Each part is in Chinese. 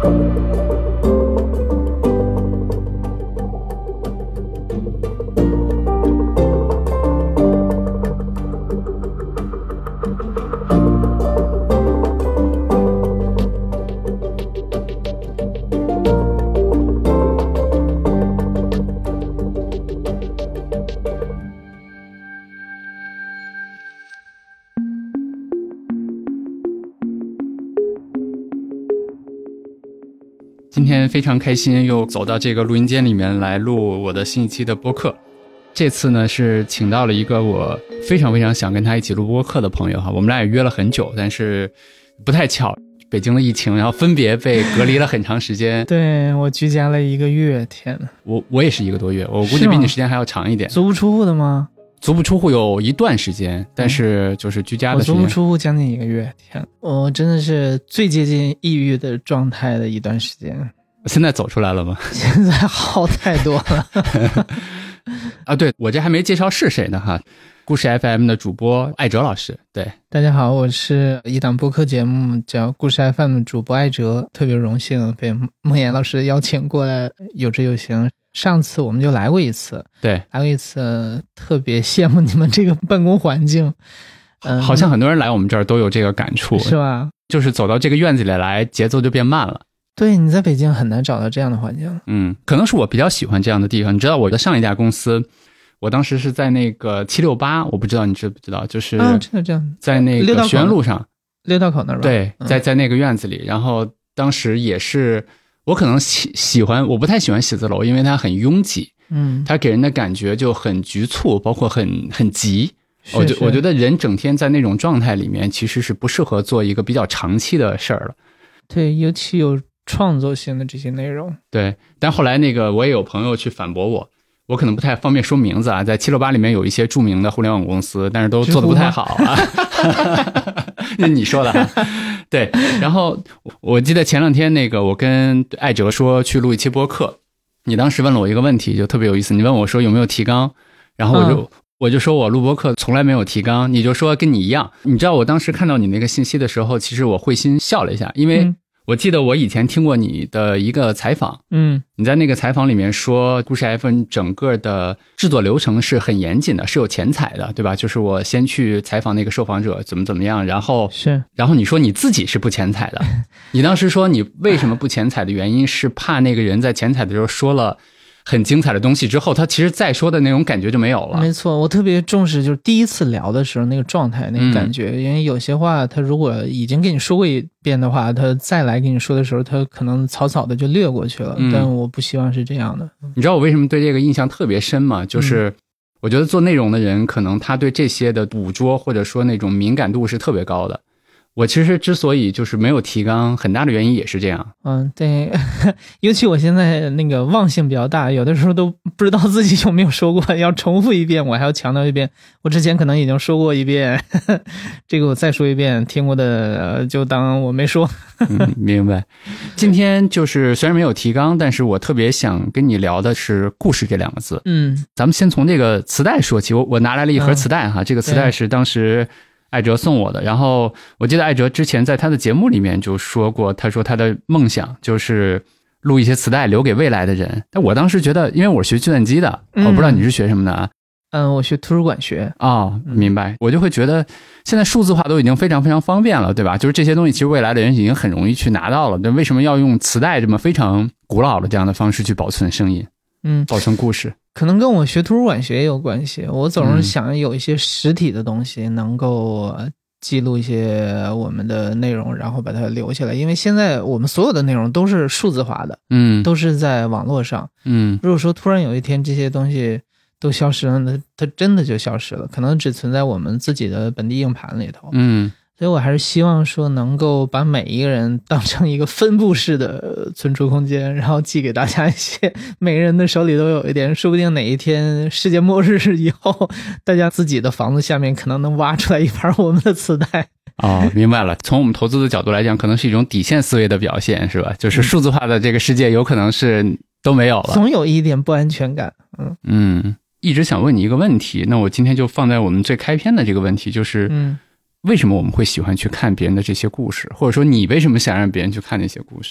今天非常开心又走到这个录音间里面来录我的新一期的播客。这次呢是请到了一个我非常非常想跟他一起录播客的朋友哈，我们俩也约了很久，但是不太巧，北京的疫情，然后分别被隔离了很长时间。 对，我居家了1个月，天哪！ 我也是1个多月，我估计比你时间还要长一点。 足不出户的吗？ 足不出户有一段时间，但是就是居家的时间。 我足不出户将近1个月，天，我真的是最接近抑郁的状态的一段时间。 现在走出来了吗？ 现在好太多了。 啊，对，我这还没介绍是谁呢哈。故事 FM 的主播艾哲老师。对， 大家好，我是一档播客节目叫故事 FM 的主播艾哲，特别荣幸被孟岩老师邀请过来，有志有行。上次我们就来过一次， 对， 来过一次，特别羡慕你们这个办公环境。 好像很多人来我们这儿都有这个感触， 是吧？ 就是走到这个院子里来，节奏就变慢了。 对，你在北京很难找到这样的环境。 可能是我比较喜欢这样的地方。你知道我的上一家公司，我当时是在那个768，我不知道你知不知道，就是这样， 在那个学院路上 6道口那儿吧。 对，在那个院子里。然后当时也是我可能喜欢，我不太喜欢写字楼，因为它很拥挤，它给人的感觉就很局促，包括很急。我觉得人整天在那种状态里面，其实是不适合做一个比较长期的事儿了。 对，尤其有创作性的这些内容。 对，但后来那个我也有朋友去反驳我可能不太方便说名字啊，在768里面有一些著名的互联网公司，但是都做得不太好啊。那你说的啊。对，然后我记得前2天那个我跟艾哲说去录一期播客，你当时问了我一个问题，就特别有意思，你问我说有没有提纲，然后我就说我录播客从来没有提纲，你就说跟你一样。你知道我当时看到你那个信息的时候，其实我会心笑了一下，因为我记得我以前听过你的一个采访，你在那个采访里面说故事 FM 整个的制作流程是很严谨的，是有前采的，对吧？就是我先去采访那个受访者怎么样，然后你说你自己是不前采的。你当时说你为什么不前采的原因是怕那个人在前采的时候说了很精彩的东西之后，他其实再说的那种感觉就没有了。 没错，我特别重视就是第一次聊的时候那个状态那个感觉，因为有些话他如果已经跟你说过一遍的话，他再来跟你说的时候他可能草草的就略过去了，但我不希望是这样的。 你知道我为什么对这个印象特别深吗？就是我觉得做内容的人可能他对这些的捕捉或者说那种敏感度是特别高的。我其实之所以就是没有提纲，很大的原因也是这样。 对，尤其我现在那个忘性比较大，有的时候都不知道自己有没有说过，要重复一遍，我还要强调一遍。我之前可能已经说过一遍，这个我再说一遍，听过的就当我没说。 明白。今天就是虽然没有提纲，但是我特别想跟你聊的是故事这2个字。咱们先从这个磁带说起。我拿来了一盒磁带哈，这个磁带是当时艾哲送我的，然后我记得艾哲之前在他的节目里面就说过，他说他的梦想就是录一些磁带留给未来的人。但我当时觉得，因为我是学计算机的，我不知道你是学什么的啊？ 我学图书馆学。 明白。我就会觉得现在数字化都已经非常非常方便了，对吧？就是这些东西其实未来的人已经很容易去拿到了，但为什么要用磁带这么非常古老的这样的方式去保存声音，保存故事？ 可能跟我学图书馆学也有关系，我总是想有一些实体的东西能够记录一些我们的内容，然后把它留下来。因为现在我们所有的内容都是数字化的，都是在网络上。如果说突然有一天这些东西都消失了，那它真的就消失了，可能只存在我们自己的本地硬盘里头。所以我还是希望说能够把每一个人当成一个分布式的存储空间，然后寄给大家一些，每个人的手里都有一点，说不定哪一天世界末日以后，大家自己的房子下面可能能挖出来一盘我们的磁带。 明白了。从我们投资的角度来讲，可能是一种底线思维的表现，是吧？就是数字化的这个世界有可能是都没有了， 总有一点不安全感。 一直想问你一个问题，那我今天就放在我们最开篇的这个问题，就是为什么我们会喜欢去看别人的这些故事，或者说你为什么想让别人去看那些故事？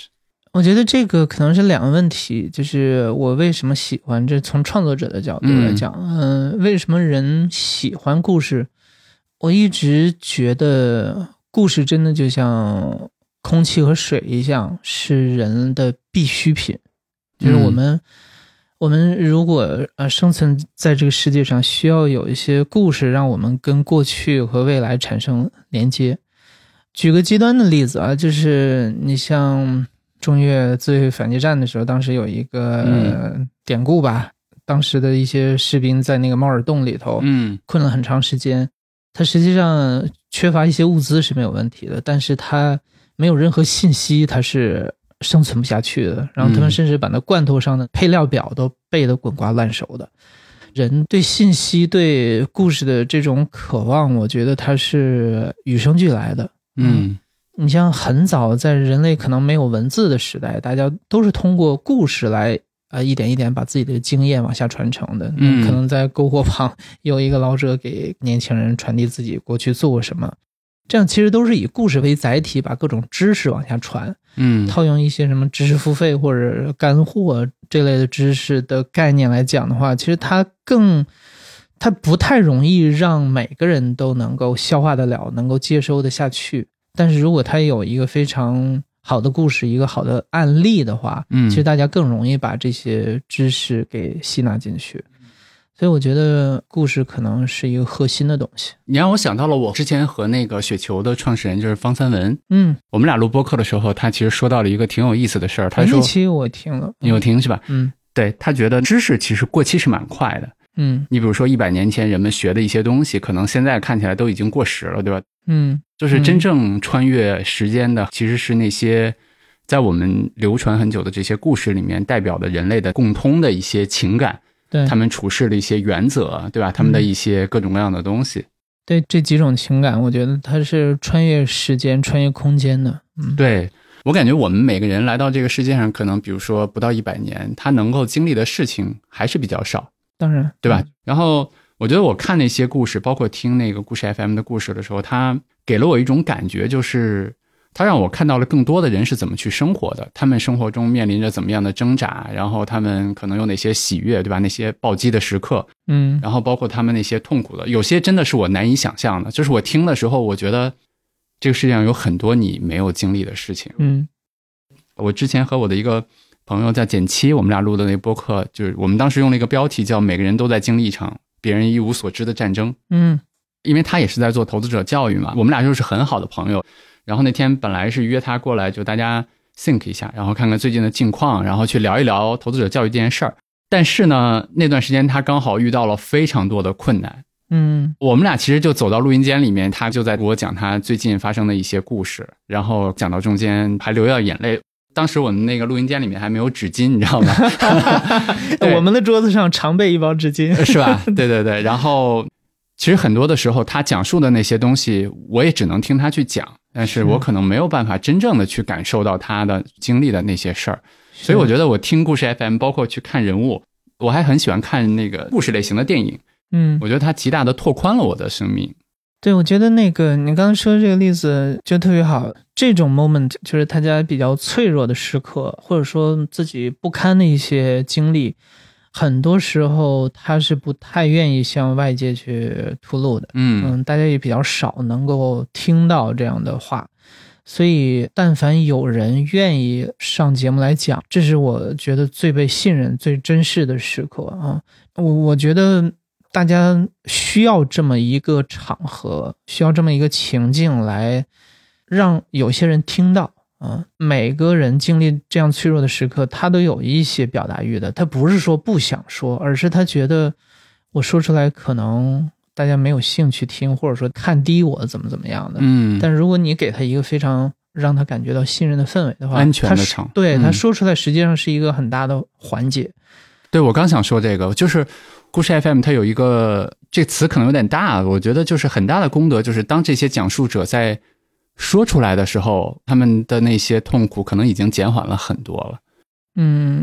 我觉得这个可能是两个问题，就是我为什么喜欢，这从创作者的角度来讲，为什么人喜欢故事？我一直觉得故事真的就像空气和水一样，是人的必需品。就是我们如果生存在这个世界上，需要有一些故事让我们跟过去和未来产生连接。举个极端的例子啊，就是你像中越自卫反击战的时候，当时有一个典故吧，当时的一些士兵在那个猫耳洞里头困了很长时间，他实际上缺乏一些物资是没有问题的，但是他没有任何信息，他是生存不下去的。然后他们甚至把那罐头上的配料表都背得滚瓜烂熟的。人对信息对故事的这种渴望，我觉得它是与生俱来的。你像很早在人类可能没有文字的时代，大家都是通过故事来一点一点把自己的经验往下传承的。可能在篝火旁有一个老者给年轻人传递自己过去做过什么，这样其实都是以故事为载体，把各种知识往下传。套用一些什么知识付费或者干货这类的知识的概念来讲的话，其实它不太容易让每个人都能够消化得了，能够接收得下去。但是如果它有一个非常好的故事，一个好的案例的话，其实大家更容易把这些知识给吸纳进去。所以我觉得故事可能是一个核心的东西。 你让我想到了我之前和那个雪球的创始人就是方三文，我们俩录播客的时候，他其实说到了一个挺有意思的事儿。他说那期我听了， 你有听是吧？对，他觉得知识其实过期是蛮快的。你比如说100年前人们学的一些东西，可能现在看起来都已经过时了，对吧？就是真正穿越时间的，其实是那些在我们流传很久的这些故事里面代表的人类的共通的一些情感。 对， 他们处事的一些原则，对吧？他们的一些各种各样的东西。 对，这几种情感，我觉得它是穿越时间、穿越空间的。 对，我感觉我们每个人来到这个世界上，可能比如说不到100年，他能够经历的事情还是比较少。 当然， 对吧？然后我觉得我看那些故事，包括听那个故事 FM 的故事的时候，它给了我一种感觉，就是它让我看到了更多的人是怎么去生活的，他们生活中面临着怎么样的挣扎，然后他们可能有哪些喜悦，对吧？那些暴击的时刻，然后包括他们那些痛苦的，有些真的是我难以想象的，就是我听的时候，我觉得这个世界上有很多你没有经历的事情。我之前和我的一个朋友在减七，我们俩录的那播客，就是我们当时用了一个标题叫每个人都在经历一场别人一无所知的战争。因为他也是在做投资者教育嘛，我们俩就是很好的朋友。然后那天本来是约他过来，就大家 think 一下，然后看看最近的近况，然后去聊一聊投资者教育这件事儿。但是呢，那段时间他刚好遇到了非常多的困难。我们俩其实就走到录音间里面，他就在给我讲他最近发生的一些故事，然后讲到中间还流掉眼泪。当时我们那个录音间里面还没有纸巾，你知道吗？ 我们的桌子上常备一包纸巾， 是吧？对对对。然后其实很多的时候他讲述的那些东西，我也只能听他去讲，但是我可能没有办法真正的去感受到他的经历的那些事儿。所以我觉得我听故事 FM， 包括去看人物，我还很喜欢看那个故事类型的电影。我觉得它极大的拓宽了我的生命。 对，我觉得那个你刚刚说的这个例子就特别好。这种 moment 就是大家比较脆弱的时刻，或者说自己不堪的一些经历，很多时候他是不太愿意向外界去吐露的。大家也比较少能够听到这样的话。所以但凡有人愿意上节目来讲，这是我觉得最被信任最珍视的时刻啊。我觉得大家需要这么一个场合，需要这么一个情境来让有些人听到啊。每个人经历这样脆弱的时刻，他都有一些表达欲的，他不是说不想说，而是他觉得我说出来可能大家没有兴趣听，或者说看低我怎么样的。但如果你给他一个非常让他感觉到信任的氛围的话， 安全的场， 对，他说出来实际上是一个很大的缓解。 对，我刚想说这个，就是故事 FM 它有一个，这词可能有点大，我觉得就是很大的功德，就是当这些讲述者在说出来的时候，他们的那些痛苦可能已经减缓了很多了。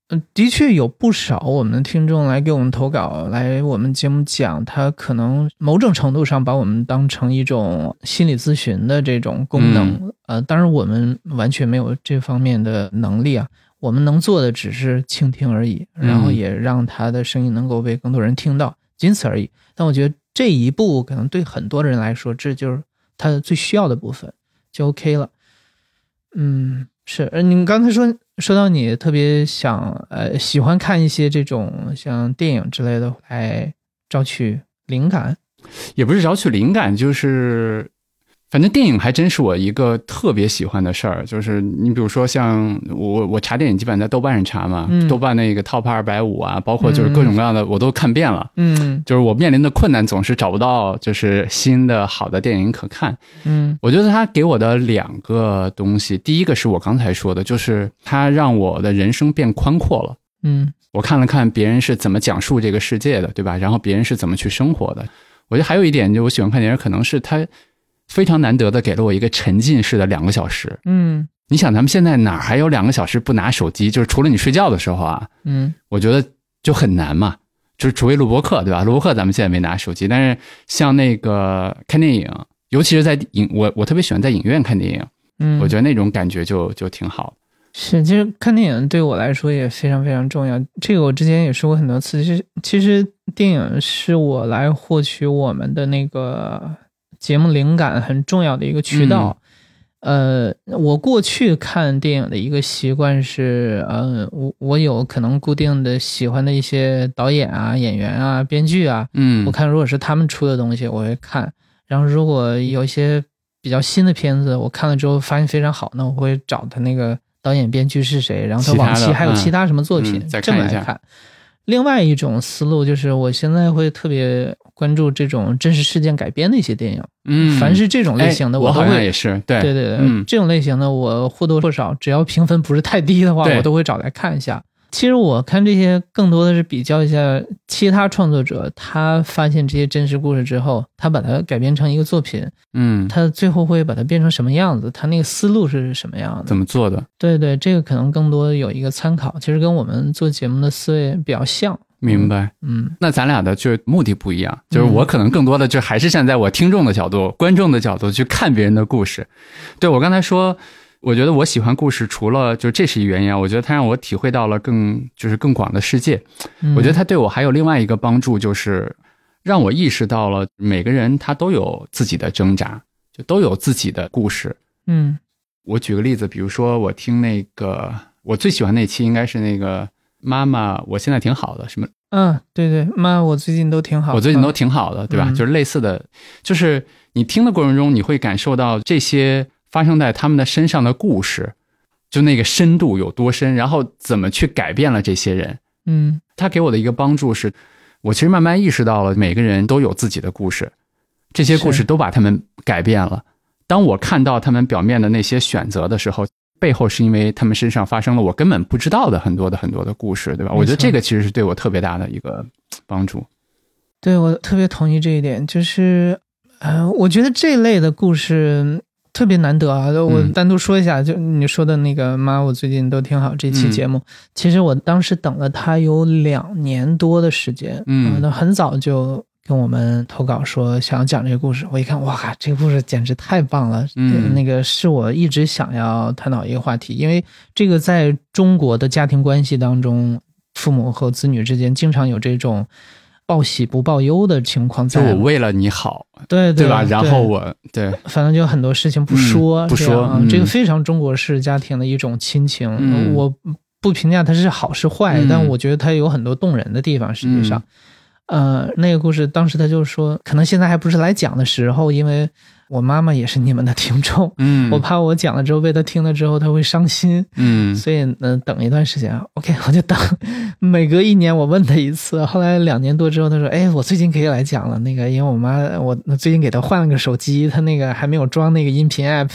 的确有不少我们的听众来给我们投稿，来我们节目讲，他可能某种程度上把我们当成一种心理咨询的这种功能。当然我们完全没有这方面的能力啊，我们能做的只是倾听而已，然后也让他的声音能够被更多人听到，仅此而已。但我觉得这一步可能对很多人来说，这就是他最需要的部分，就 OK 了。是，你刚才说到你特别喜欢看一些这种像电影之类的来找取灵感， 也不是找取灵感，就是反正电影还真是我一个特别喜欢的事儿。就是你比如说像我查电影基本在豆瓣上查嘛，豆瓣那个 Top 250啊，包括就是各种各样的我都看遍了。就是我面临的困难总是找不到就是新的好的电影可看。我觉得它给我的2个东西，第一个是我刚才说的，就是它让我的人生变宽阔了。我看了看别人是怎么讲述这个世界的，对吧？然后别人是怎么去生活的。我觉得还有一点，就我喜欢看电影，可能是它非常难得的给了我一个沉浸式的2个小时。你想咱们现在哪还有2个小时不拿手机，就是除了你睡觉的时候啊。我觉得就很难嘛，就是除非录播课，对吧？录播课咱们现在没拿手机，但是像那个看电影，尤其是在我特别喜欢在影院看电影。我觉得那种感觉就挺好。 是，其实看电影对我来说也非常非常重要，这个我之前也说过很多次。其实电影是我来获取我们的那个节目灵感很重要的一个渠道。我过去看电影的一个习惯是，我有可能固定的喜欢的一些导演啊、演员啊、编剧啊，我看如果是他们出的东西我会看，然后如果有一些比较新的片子我看了之后发现非常好，那我会找他那个导演编剧是谁，然后他往期还有其他什么作品， 再看一下。 看。另外一种思路就是我现在会特别关注这种真实事件改编的一些电影。凡是这种类型的我都会， 我好像也是，对， 这种类型的我或多或少只要评分不是太低的话，我都会找来看一下。其实我看这些更多的是比较一下其他创作者，他发现这些真实故事之后，他把它改编成一个作品，他最后会把它变成什么样子，他那个思路是什么样的， 怎么做的。 对，这个可能更多有一个参考，其实跟我们做节目的思维比较像。 明白。那咱俩的就目的不一样，就是我可能更多的就还是站在我听众的角度、观众的角度去看别人的故事。对，我刚才说我觉得我喜欢故事，除了就这是一原因啊，我觉得它让我体会到了更广的世界。我觉得它对我还有另外一个帮助，就是让我意识到了每个人他都有自己的挣扎，就都有自己的故事。我举个例子，比如说我听那个我最喜欢那期应该是那个妈妈我现在挺好的什么。 对，妈我最近都挺好的， 我最近都挺好的，对吧？就是类似的，就是你听的过程中你会感受到这些发生在他们的身上的故事，就那个深度有多深，然后怎么去改变了这些人。他给我的一个帮助是，我其实慢慢意识到了每个人都有自己的故事，这些故事都把他们改变了。当我看到他们表面的那些选择的时候，背后是因为他们身上发生了我根本不知道的很多的故事，对吧？我觉得这个其实是对我特别大的一个帮助。 对，我特别同意这一点，就是我觉得这类的故事特别难得啊。我单独说一下，就你说的那个妈我最近都挺好这期节目，其实我当时等了他有2年多的时间，那很早就跟我们投稿说想要讲这个故事，我一看哇，这个故事简直太棒了。那个是我一直想要探讨一个话题，因为这个在中国的家庭关系当中，父母和子女之间经常有这种报喜不报忧的情况在， 就我为了你好， 对吧？然后我对， 反正就很多事情不说，这个非常中国式家庭的一种亲情。我不评价它是好是坏，但我觉得它有很多动人的地方，实际上。那个故事当时他就说可能现在还不是来讲的时候，因为我妈妈也是你们的听众，我怕我讲了之后被他听了之后他会伤心，所以等一段时间 OK 我就等，每隔1年我问他一次，后来2年多之后他说我最近可以来讲了，那个因为我妈我最近给他换了个手机，他那个还没有装那个音频 app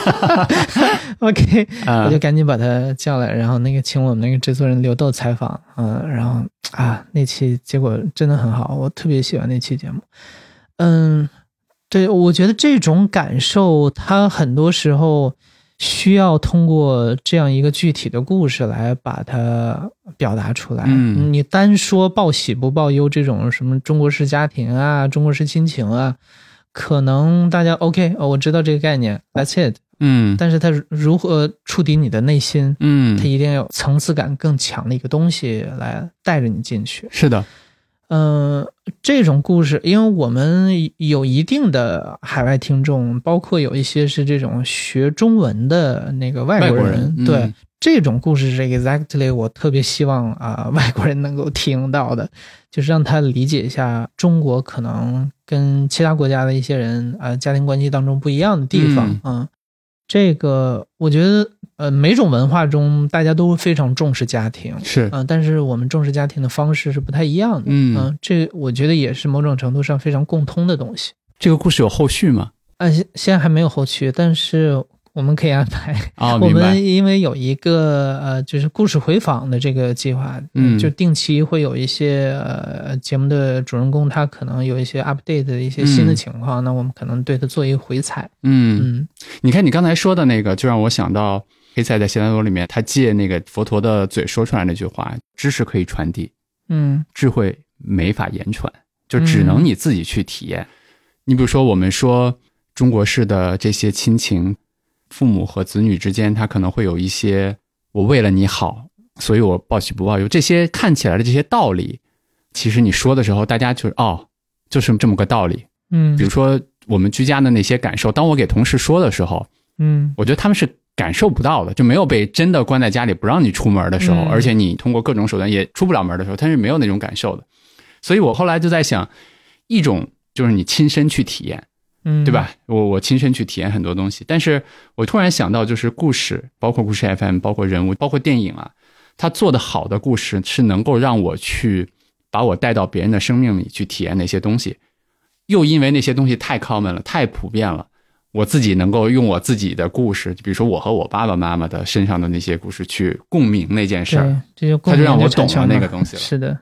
OK 我就赶紧把他叫来，然后那个请我们那个制作人刘豆采访，然后那期结果真的很好，我特别喜欢那期节目。对，我觉得这种感受它很多时候需要通过这样一个具体的故事来把它表达出来。你单说报喜不报忧这种什么中国式家庭啊，中国式亲情啊，可能大家 OK，我知道这个概念 ，That's it。但是它如何触底你的内心？它一定要有层次感更强的一个东西来带着你进去。 是的。 这种故事，因为我们有一定的海外听众，包括有一些是这种学中文的那个外国人，对，这种故事是 exactly 我特别希望外国人能够听到的，就是让他理解一下中国可能跟其他国家的一些人家庭关系当中不一样的地方。这个我觉得每种文化中大家都非常重视家庭， 是但是我们重视家庭的方式是不太一样的。这我觉得也是某种程度上非常共通的东西。 这个故事有后续吗？ 现在还没有后续，但是我们可以安排。 我们因为有一个就是故事回访的这个计划，就定期会有一些节目的主人公他可能有一些 update 的一些新的情况，那我们可能对他做一个回采。 你看你刚才说的那个，就让我想到黑塞在悉达多里面，他借那个佛陀的嘴说出来那句话：知识可以传递，智慧没法言传，就只能你自己去体验。你比如说我们说中国式的这些亲情，父母和子女之间他可能会有一些我为了你好，所以我报喜不报忧，这些看起来的这些道理，其实你说的时候大家就是这么个道理。比如说我们居家的那些感受，当我给同事说的时候，我觉得他们是感受不到的，就没有被真的关在家里不让你出门的时候，而且你通过各种手段也出不了门的时候，他是没有那种感受的。所以我后来就在想，一种就是你亲身去体验，对吧？我亲身去体验很多东西，但是我突然想到，就是故事，包括故事 FM， 包括人物，包括电影啊，它做的好的故事是能够让我去把我带到别人的生命里去体验那些东西，又因为那些东西太 common 了，太普遍了，我自己能够用我自己的故事，比如说我和我爸爸妈妈的身上的那些故事去共鸣那件事儿，它就让我懂了那个东西了。 是的，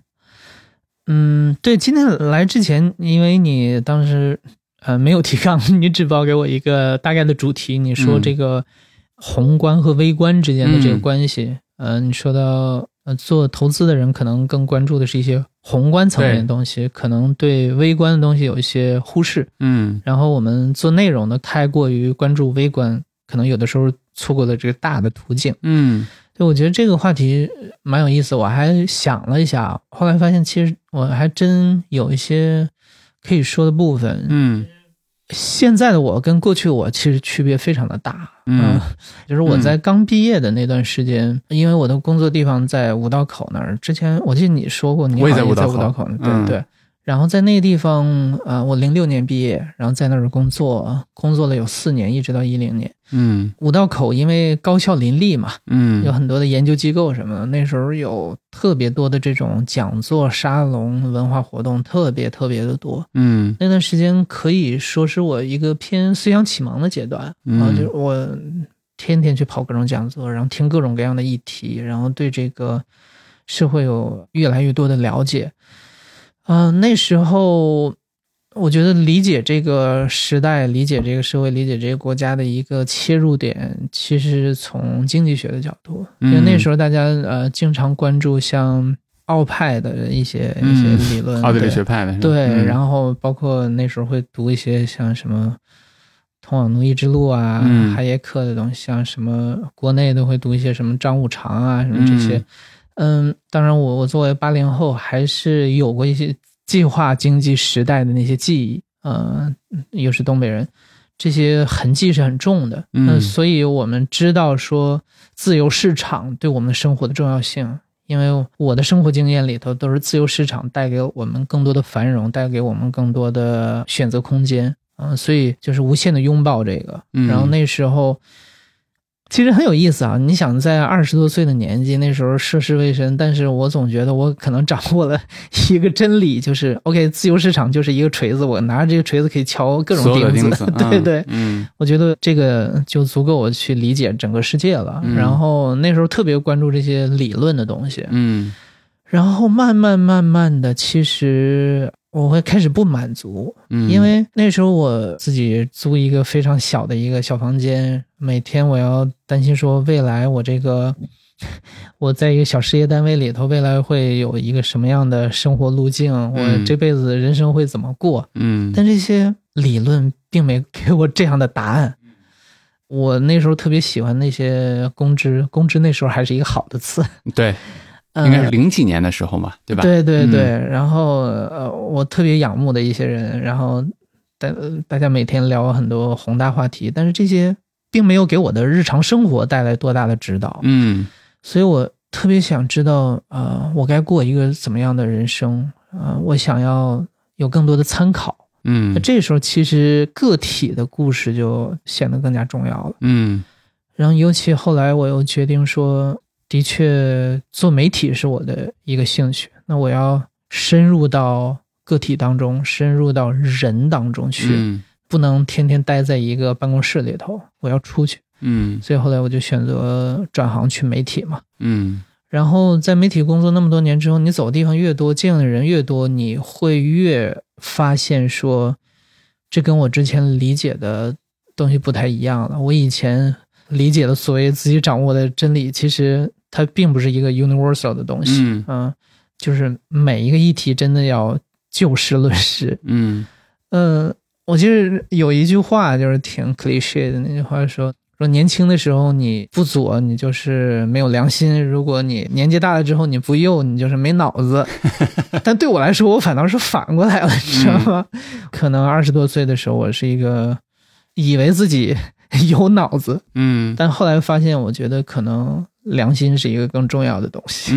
对，今天来之前，因为你当时没有提纲，你只报给我一个大概的主题，你说这个宏观和微观之间的这个关系，你说到做投资的人可能更关注的是一些宏观层面的东西，可能对微观的东西有一些忽视。然后我们做内容的太过于关注微观，可能有的时候错过了这个大的图景。对，我觉得这个话题蛮有意思，我还想了一下，后来发现其实我还真有一些可以说的部分。现在的我跟过去的我其实区别非常的大。就是我在刚毕业的那段时间，因为我的工作地方在五道口那儿，之前我记得你说过，你好像也在五道口，对。然后在那个地方，我06年毕业，然后在那儿工作了有4年，一直到10年。五道口因为高校林立嘛，有很多的研究机构什么的，那时候有特别多的这种讲座、沙龙、文化活动，特别特别的多。那段时间可以说是我一个偏思想启蒙的阶段，就是我天天去跑各种讲座，然后听各种各样的议题，然后对这个社会有越来越多的了解。那时候我觉得理解这个时代，理解这个社会，理解这个国家的一个切入点，其实从经济学的角度，因为那时候大家经常关注像奥派的一些理论， 奥地利学派的， 对，然后包括那时候会读一些像什么通往奴役之路啊，哈耶克的东西，像什么国内都会读一些什么张五常啊，什么这些。当然我作为80后还是有过一些计划经济时代的那些记忆，又是东北人，这些痕迹是很重的。所以我们知道说自由市场对我们生活的重要性，因为我的生活经验里头都是自由市场带给我们更多的繁荣，带给我们更多的选择空间，所以就是无限的拥抱这个。然后那时候其实很有意思啊，你想在20多岁的年纪，那时候涉世未深，但是我总觉得我可能掌握了一个真理，就是 OK， 自由市场就是一个锤子，我拿着这个锤子可以敲各种钉子。对对，我觉得这个就足够我去理解整个世界了。然后那时候特别关注这些理论的东西。然后慢慢的，其实我会开始不满足，因为那时候我自己租一个非常小的一个小房间，每天我要担心说未来我在一个小事业单位里头，未来会有一个什么样的生活路径，我这辈子人生会怎么过。但这些理论并没给我这样的答案。我那时候特别喜欢那些公知那时候还是一个好的词。 对，应该是00几年的时候嘛，对吧？ 对对对，然后我特别仰慕的一些人，然后大家每天聊很多宏大话题，但是这些并没有给我的日常生活带来多大的指导。所以我特别想知道我该过一个怎么样的人生，我想要有更多的参考。这时候其实个体的故事就显得更加重要了。然后尤其后来我又决定说，的确做媒体是我的一个兴趣，那我要深入到个体当中，深入到人当中去，不能天天待在一个办公室里头，我要出去。所以后来我就选择转行去媒体嘛。然后在媒体工作那么多年之后，你走的地方越多，见的人越多，你会越发现说，这跟我之前理解的东西不太一样了。我以前理解的所谓自己掌握的真理，其实它并不是一个 universal 的东西。就是每一个议题真的要就事论事。我记得有一句话就是挺 cliché 的，那句话说年轻的时候你不左，你就是没有良心；如果你年纪大了之后你不右，你就是没脑子。但对我来说，我反倒是反过来了，你知道吗？可能20多岁的时候，我是一个以为自己有脑子，但后来发现，我觉得可能良心是一个更重要的东西。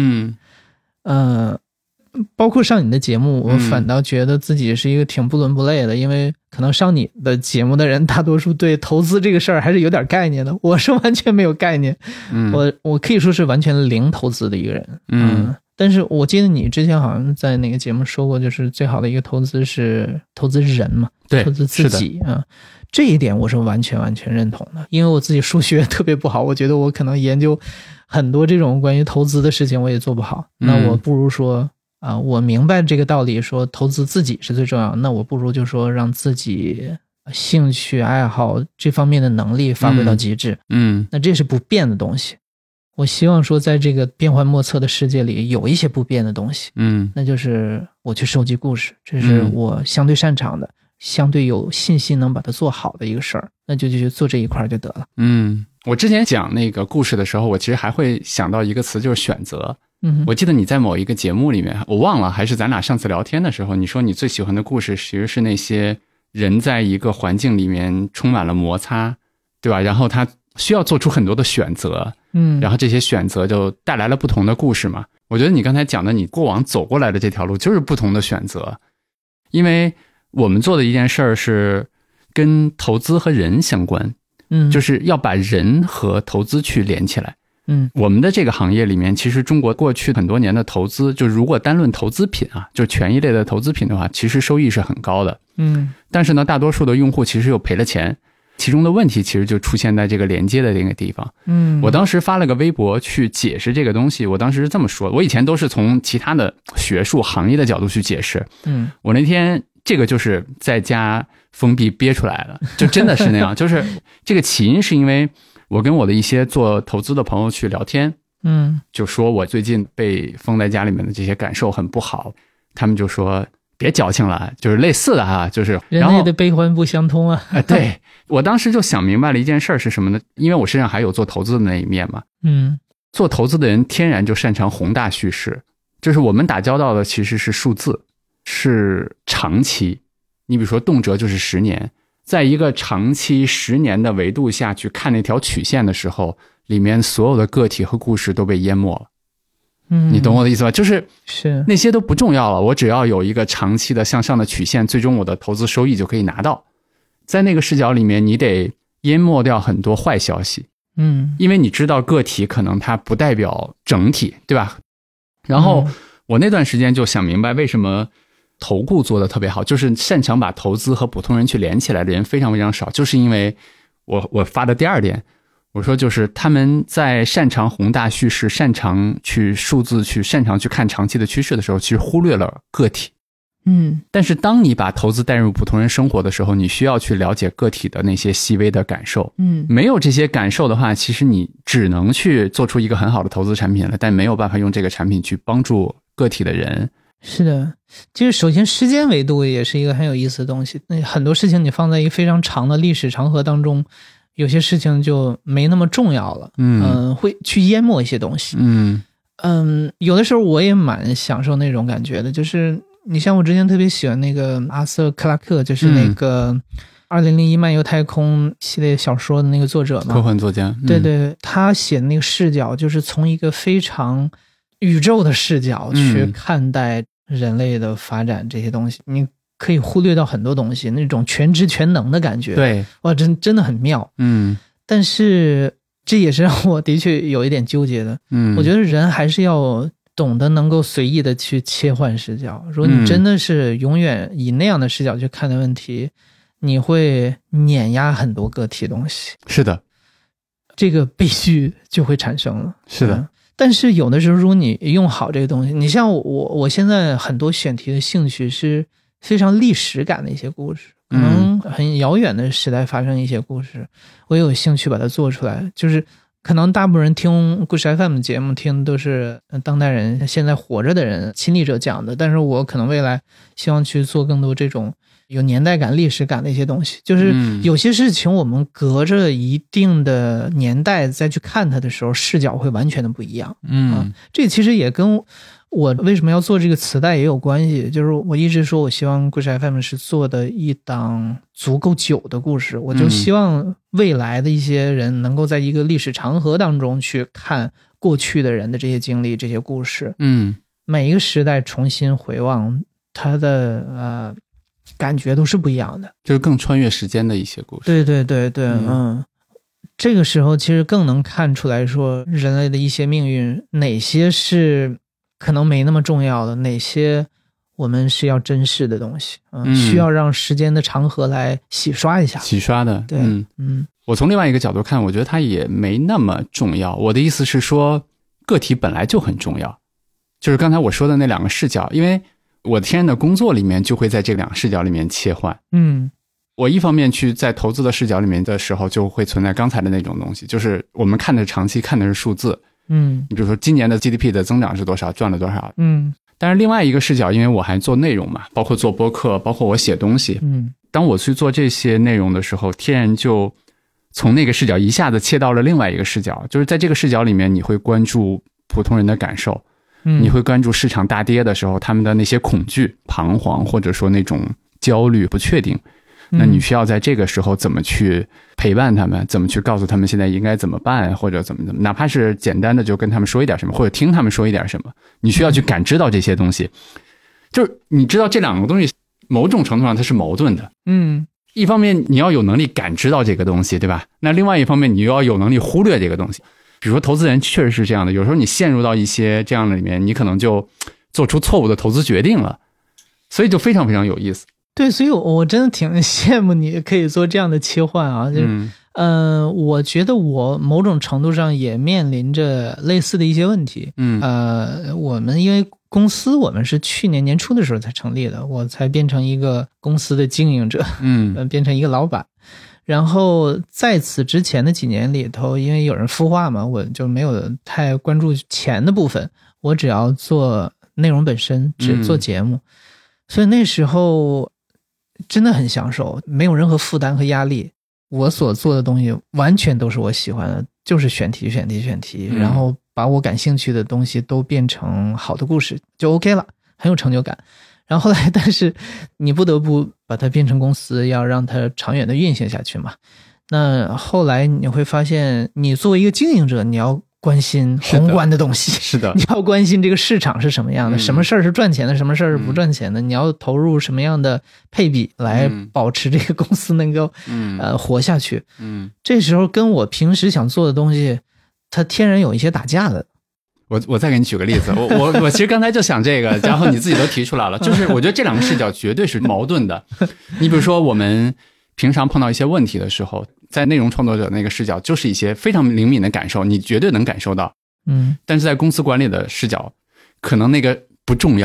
包括上你的节目，我反倒觉得自己是一个挺不伦不类的，因为可能上你的节目的人大多数对投资这个事儿还是有点概念的，我是完全没有概念。我可以说是完全零投资的一个人。但是我记得你之前好像在那个节目说过，就是最好的一个投资是投资人嘛， 对， 投资自己啊。这一点我是完全认同的，因为我自己数学特别不好，我觉得我可能研究很多这种关于投资的事情我也做不好。那我不如说我明白这个道理，说投资自己是最重要的，那我不如就说让自己兴趣爱好这方面的能力发挥到极致。那这是不变的东西。我希望说在这个变幻莫测的世界里有一些不变的东西。那就是我去收集故事，这是我相对擅长的，相对有信心能把它做好的一个事儿，那就去做这一块就得了。 我之前讲那个故事的时候，我其实还会想到一个词，就是选择。我记得你在某一个节目里面，我忘了还是咱俩上次聊天的时候，你说你最喜欢的故事其实是那些人在一个环境里面充满了摩擦，对吧？然后他需要做出很多的选择，然后这些选择就带来了不同的故事嘛。我觉得你刚才讲的你过往走过来的这条路就是不同的选择，因为我们做的一件事儿是跟投资和人相关，就是要把人和投资去连起来。我们的这个行业里面，其实中国过去很多年的投资，就如果单论投资品啊，就权益类的投资品的话，其实收益是很高的。但是呢，大多数的用户其实又赔了钱，其中的问题其实就出现在这个连接的这个地方。我当时发了个微博去解释这个东西，我当时是这么说，我以前都是从其他的学术行业的角度去解释。我那天这个就是在家封闭憋出来的，就真的是那样。就是这个起因是因为我跟我的一些做投资的朋友去聊天，就说我最近被封在家里面的这些感受很不好，他们就说别矫情了，就是类似的啊，就是人类的悲欢不相通啊。 对，我当时就想明白了一件事是什么呢？因为我身上还有做投资的那一面嘛。做投资的人天然就擅长宏大叙事，就是我们打交道的其实是数字，是长期。你比如说动辄就是10年，在一个长期10年的维度下去看那条曲线的时候，里面所有的个体和故事都被淹没了。你懂我的意思吧？就是那些都不重要了，我只要有一个长期的向上的曲线，最终我的投资收益就可以拿到。在那个视角里面，你得淹没掉很多坏消息。因为你知道个体可能它不代表整体，对吧？然后我那段时间就想明白为什么投顾做的特别好，就是擅长把投资和普通人去连起来的人非常非常少，就是因为我发的第二点，我说就是他们在擅长宏大叙事，擅长去数字，去擅长去看长期的趋势的时候，其实忽略了个体。 但是当你把投资带入普通人生活的时候，你需要去了解个体的那些细微的感受。没有这些感受的话，其实你只能去做出一个很好的投资产品了，但没有办法用这个产品去帮助个体的人。 是的，就是首先时间维度也是一个很有意思的东西。那很多事情你放在一个非常长的历史长河当中，有些事情就没那么重要了。会去淹没一些东西。有的时候我也蛮享受那种感觉的，就是你像我之前特别喜欢那个阿瑟克拉克，就是那个2001漫游太空系列小说的那个作者嘛， 科幻作家。 对对，他写的那个视角就是从一个非常宇宙的视角去看待人类的发展这些东西，你可以忽略到很多东西，那种全知全能的感觉。 对， 哇，真的很妙。但是这也是让我的确有一点纠结的。我觉得人还是要懂得能够随意的去切换视角。如果你真的是永远以那样的视角去看待问题，你会碾压很多个体东西。 是的， 这个悲剧就会产生了。 是的。 但是有的时候如果你用好这个东西，你像我现在很多选题的兴趣是非常历史感的一些故事，可能很遥远的时代发生一些故事，我有兴趣把它做出来。就是可能大部分人听故事 FM 的节目听都是当代人现在活着的人亲历者讲的，但是我可能未来希望去做更多这种有年代感历史感的一些东西。就是有些事情我们隔着一定的年代再去看它的时候，视角会完全的不一样。这其实也跟我为什么要做这个磁带也有关系。就是我一直说我希望故事 FM 是做的一档足够久的故事，我就希望未来的一些人能够在一个历史长河当中去看过去的人的这些经历这些故事。每一个时代重新回望它的感觉都是不一样的， 就是更穿越时间的一些故事。 对对对对。这个时候其实更能看出来说人类的一些命运，哪些是可能没那么重要的，哪些我们是要珍视的东西。需要让时间的长河来洗刷一下。 洗刷的。 对。 我从另外一个角度看，我觉得它也没那么重要。我的意思是说个体本来就很重要，就是刚才我说的那两个视角，因为我天然的工作里面就会在这两个视角里面切换。我一方面去在投资的视角里面的时候，就会存在刚才的那种东西，就是我们看的长期，看的是数字。你比如说今年的 GDP 的增长是多少，赚了多少。但是另外一个视角，因为我还做内容嘛，包括做播客，包括我写东西。当我去做这些内容的时候，天然就从那个视角一下子切到了另外一个视角，就是在这个视角里面，你会关注普通人的感受。你会关注市场大跌的时候他们的那些恐惧、彷徨，或者说那种焦虑、不确定。那你需要在这个时候怎么去陪伴他们，怎么去告诉他们现在应该怎么办，或者怎么，哪怕是简单的就跟他们说一点什么，或者听他们说一点什么，你需要去感知到这些东西。就是你知道这两个东西某种程度上它是矛盾的。一方面你要有能力感知到这个东西，对吧？那另外一方面你又要有能力忽略这个东西。比如说投资人确实是这样的，有时候你陷入到一些这样的里面，你可能就做出错误的投资决定了，所以就非常非常有意思。 对，所以我真的挺羡慕你可以做这样的切换啊。就是我觉得我某种程度上也面临着类似的一些问题。我们因为公司我们是去年年初的时候才成立的，我才变成一个公司的经营者，变成一个老板。然后在此之前的几年里头，因为有人孵化嘛，我就没有太关注钱的部分，我只要做内容本身，只做节目。所以那时候真的很享受，没有任何负担和压力。我所做的东西完全都是我喜欢的，就是选题，然后把我感兴趣的东西都变成好的故事，就 OK 了，很有成就感。然后后来，但是你不得不把它变成公司，要让它长远的运行下去嘛。那后来你会发现，你作为一个经营者，你要关心宏观的东西， 是的， 你要关心这个市场是什么样的，什么事儿是赚钱的，什么事儿是不赚钱的，你要投入什么样的配比来保持这个公司能够活下去。这时候跟我平时想做的东西，它天然有一些打架的。 我再给你举个例子，我其实刚才就想这个，然后你自己都提出来了，就是我觉得这两个视角绝对是矛盾的。你比如说我们平常碰到一些问题的时候，在内容创作者那个视角就是一些非常灵敏的感受，你绝对能感受到。但是在公司管理的视角，可能那个不重要，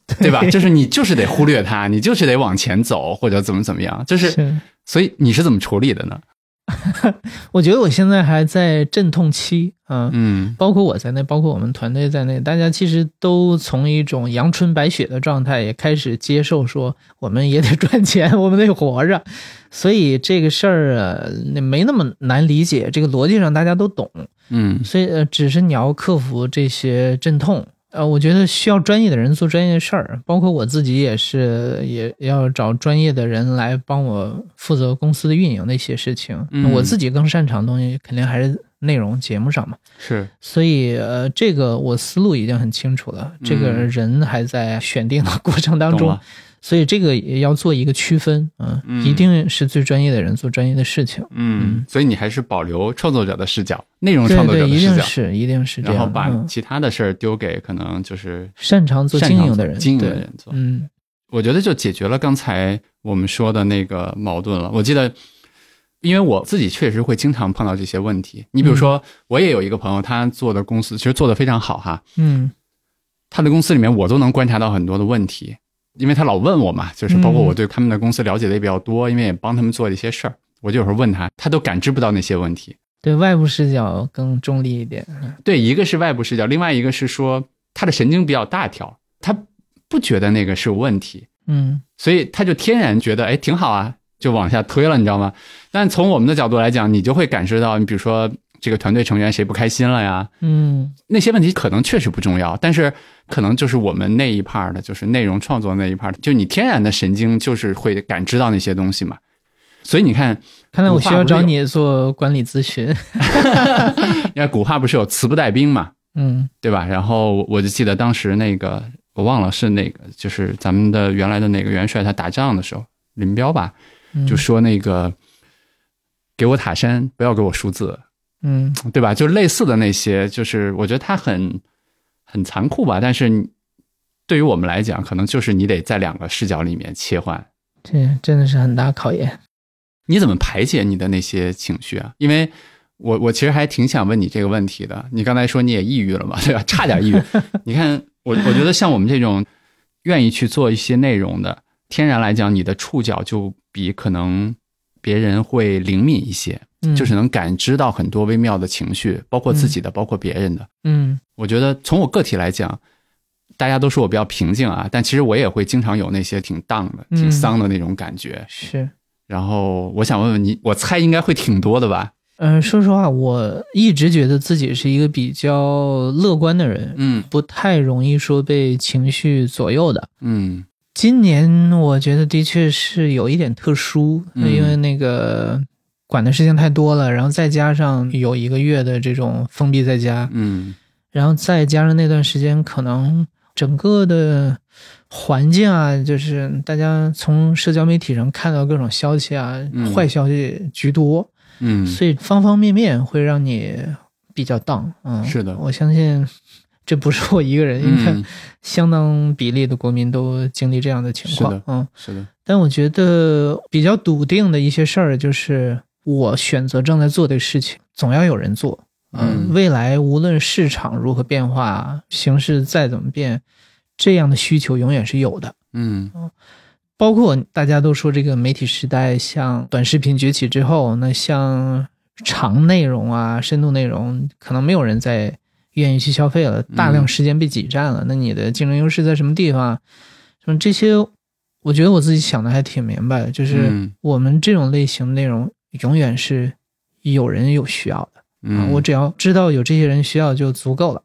对吧？就是你就是得忽略它，你就是得往前走，或者怎么样，就是所以你是怎么处理的呢？ 我觉得我现在还在阵痛期啊，包括我在内，包括我们团队在内，大家其实都从一种阳春白雪的状态，也开始接受说我们也得赚钱，我们得活着，所以这个事儿啊，没那么难理解，这个逻辑上大家都懂，所以只是你要克服这些阵痛。我觉得需要专业的人做专业的事儿，包括我自己也要找专业的人来帮我负责公司的运营的一些事情。我自己更擅长的东西肯定还是内容节目上嘛。 是，所以这个我思路已经很清楚了，这个人还在选定的过程当中。所以这个也要做一个区分，一定是最专业的人做专业的事情。 所以你还是保留创作者的视角，内容创作者的视角， 对，一定是这样。 然后把其他的事儿丢给可能就是擅长做经营的人做。我觉得就解决了刚才我们说的那个矛盾了。我记得，因为我自己确实会经常碰到这些问题。你比如说，我也有一个朋友，他做的公司其实做得非常好哈。他的公司里面我都能观察到很多的问题。因为他老问我嘛，就是包括我对他们的公司了解的也比较多，因为也帮他们做一些事儿，我就有时候问他，他都感知不到那些问题。 对，外部视角更中立一点。 对，一个是外部视角，另外一个是说他的神经比较大条，他不觉得那个是有问题，所以他就天然觉得，哎，挺好啊，就往下推了，你知道吗？但从我们的角度来讲，你就会感受到，你比如说这个团队成员谁不开心了呀，那些问题可能确实不重要，但是可能就是我们那一 part 的，就是内容创作那一 part， 就你天然的神经就是会感知到那些东西嘛。所以你看来我需要找你做管理咨询。 因为古话不是有词不带兵嘛，对吧？然后我就记得当时那个我忘了是那个，就是咱们的原来的哪个元帅，他打仗的时候，林彪吧，就说那个给我塔山，不要给我数字，对吧？就类似的那些，就是我觉得他很残酷吧，但是对于我们来讲，可能就是你得在两个视角里面切换， 这真的是很大考验。 你怎么排解你的那些情绪啊？因为我其实还挺想问你这个问题的。你刚才说你也抑郁了嘛，对吧？差点抑郁。你看，我觉得像我们这种愿意去做一些内容的，天然来讲，你的触角就比可能别人会灵敏一些。就是能感知到很多微妙的情绪，包括自己的，包括别人的。我觉得从我个体来讲，大家都说我比较平静啊，但其实我也会经常有那些挺荡的、挺丧的那种感觉。 是。 然后我想问问你，我猜应该会挺多的吧？ 说实话，我一直觉得自己是一个比较乐观的人，不太容易说被情绪左右的。今年我觉得的确是有一点特殊，因为那个管的事情太多了，然后再加上有1个月的这种封闭在家，然后再加上那段时间可能整个的环境啊，就是大家从社交媒体上看到各种消息啊，坏消息居多，所以方方面面会让你比较down。 是的， 我相信这不是我一个人，应该相当比例的国民都经历这样的情况。 是的。 但我觉得比较笃定的一些事儿，就是我选择正在做的事情，总要有人做。未来无论市场如何变化，形势再怎么变，这样的需求永远是有的。包括大家都说这个媒体时代，像短视频崛起之后，那像长内容啊、深度内容，可能没有人再愿意去消费了，大量时间被挤占了。那你的竞争优势在什么地方？这些我觉得我自己想的还挺明白的，就是我们这种类型的内容永远是有人有需要的。我只要知道有这些人需要就足够了。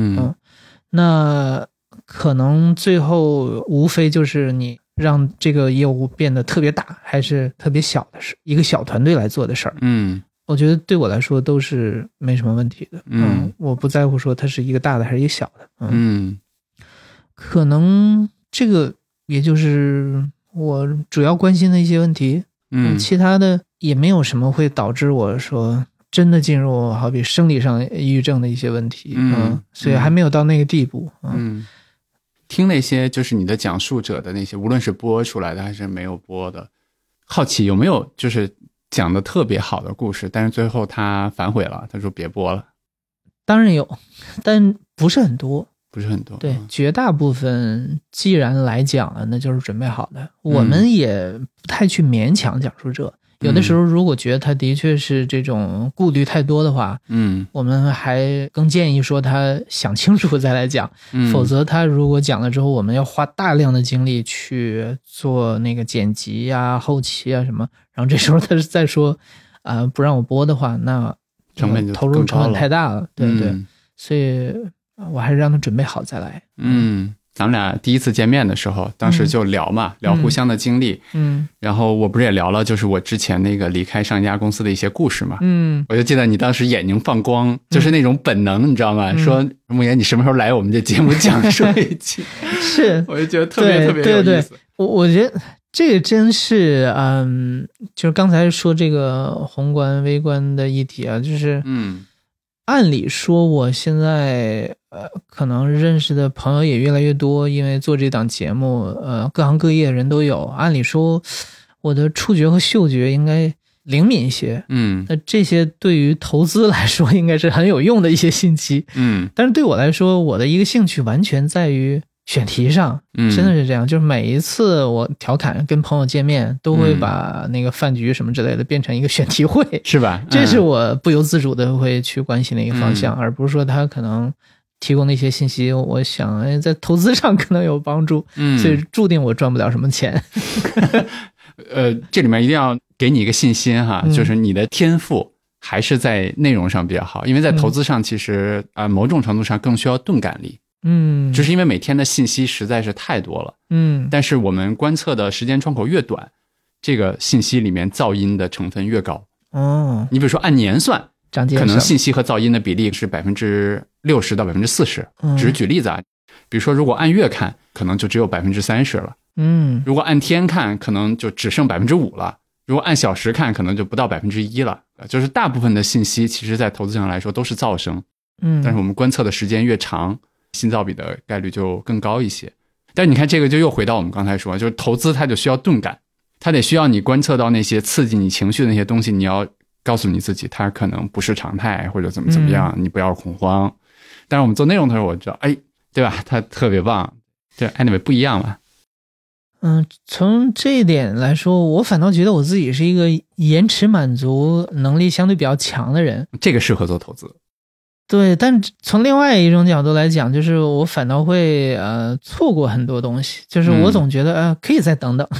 那可能最后无非就是你让这个业务变得特别大还是特别小的事，一个小团队来做的事儿。我觉得对我来说都是没什么问题的。我不在乎说它是一个大的还是一个小的。可能这个也就是我主要关心的一些问题。其他的也没有什么会导致我说真的进入好比生理上抑郁症的一些问题。所以还没有到那个地步。 听那些就是你的讲述者的那些，无论是播出来的还是没有播的，好奇有没有就是讲的特别好的故事，但是最后他反悔了，他说别播了。 当然有，但不是很多。 不是很多。 对，绝大部分既然来讲了，那就是准备好的。我们也不太去勉强讲述者。有的时候如果觉得他的确是这种顾虑太多的话，我们还更建议说他想清楚再来讲，否则他如果讲了之后，我们要花大量的精力去做那个剪辑啊、后期啊什么，然后这时候他再说不让我播的话，那成本就投入成本太大了，对对，所以我还是让他准备好再来。 咱们俩第一次见面的时候，当时就聊嘛，聊互相的经历。然后我不是也聊了，就是我之前那个离开上一家公司的一些故事嘛。我就记得你当时眼睛放光，就是那种本能，你知道吗？说牧野，你什么时候来我们这节目讲述一期？ 是， 我就觉得特别特别有意思。 我觉得这个真是，就是刚才说这个宏观微观的议题啊，就是按理说我现在可能认识的朋友也越来越多，因为做这档节目各行各业的人都有，按理说我的触觉和嗅觉应该灵敏一些，那这些对于投资来说应该是很有用的一些信息，但是对我来说，我的一个兴趣完全在于选题上，真的是这样，就是每一次我调侃跟朋友见面，都会把那个饭局什么之类的变成一个选题会， 是吧？ 这是我不由自主的会去关心的一个方向，而不是说他可能提供的一些信息，我想在投资上可能有帮助，所以注定我赚不了什么钱。 这里面一定要给你一个信心哈，就是你的天赋还是在内容上比较好，因为在投资上其实某种程度上更需要钝感力。就是因为每天的信息实在是太多了。但是我们观测的时间窗口越短，这个信息里面噪音的成分越高。你比如说按年算，可能信息和噪音的比例是60%到40%。只是举例子啊，比如说如果按月看，可能就只有30%了。如果按天看，可能就只剩5%了。如果按小时看，可能就不到1%了。就是大部分的信息其实在投资上来说都是噪声。但是我们观测的时间越长，信噪比的概率就更高一些。但是你看这个就又回到我们刚才说，就是投资它就需要钝感，它得需要你观测到那些刺激你情绪的那些东西，你要告诉你自己它可能不是常态或者怎么样，你不要恐慌。但是我们做内容的时候，我知道对吧，它特别棒。对 anyway 不一样嘛。 从这一点来说，我反倒觉得我自己是一个延迟满足能力相对比较强的人， 这个适合做投资。 对，但从另外一种角度来讲，就是我反倒会错过很多东西，就是我总觉得可以再等等。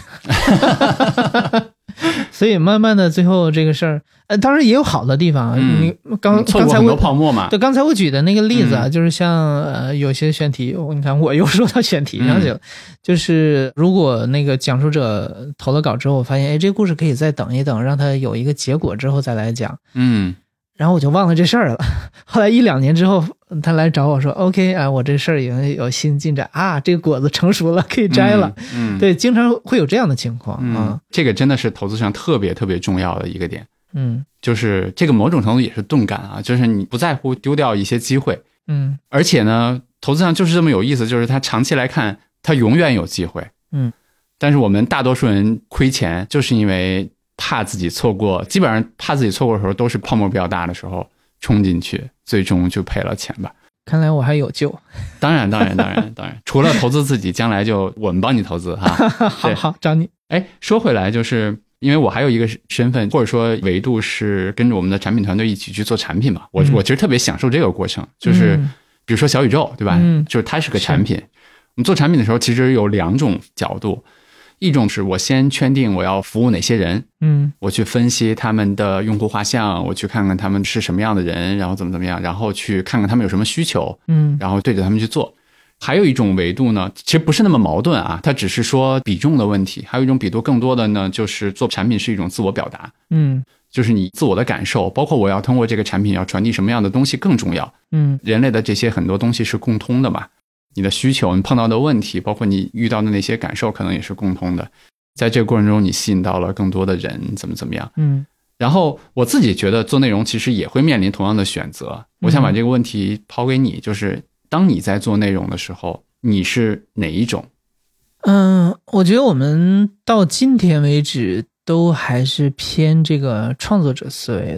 所以慢慢的最后这个事儿当然也有好的地方，你刚才我泡沫嘛， 对，刚才我举的那个例子啊，就是像有些选题，你看我又说到选题上去了，就是如果那个讲述者投了稿之后，我发现这个故事可以再等一等，让他有一个结果之后再来讲，然后我就忘了这事儿了。后来1-2年之后，他来找我说 OK 我这事儿已经有新进展这个果子成熟了，可以摘了。对，经常会有这样的情况这个真的是投资上特别特别重要的一个点。就是这个某种程度也是钝感就是你不在乎丢掉一些机会。而且呢，投资上就是这么有意思，就是它长期来看，它永远有机会。但是我们大多数人亏钱，就是因为怕自己错过，基本上怕自己错过的时候都是泡沫比较大的时候冲进去，最终就赔了钱吧。 看来我还有救。 当然除了投资自己，将来就我们帮你投资好找你。 说回来，就是因为我还有一个身份或者说维度是跟着我们的产品团队一起去做产品嘛，我其实特别享受这个过程，就是比如说小宇宙对吧，就是它是个产品。我们做产品的时候其实有2种角度，一种是我先圈定我要服务哪些人，我去分析他们的用户画像，我去看看他们是什么样的人，然后怎么样，然后去看看他们有什么需求，然后对着他们去做。还有一种维度呢，其实不是那么矛盾它只是说比重的问题。还有一种比度更多的呢，就是做产品是一种自我表达，就是你自我的感受，包括我要通过这个产品要传递什么样的东西更重要。人类的这些很多东西是共通的嘛，你的需求，你碰到的问题，包括你遇到的那些感受，可能也是共通的。在这个过程中，你吸引到了更多的人，怎么样？然后我自己觉得做内容其实也会面临同样的选择。我想把这个问题抛给你，就是当你在做内容的时候，你是哪一种？ 我觉得我们到今天为止都还是偏这个创作者思维的，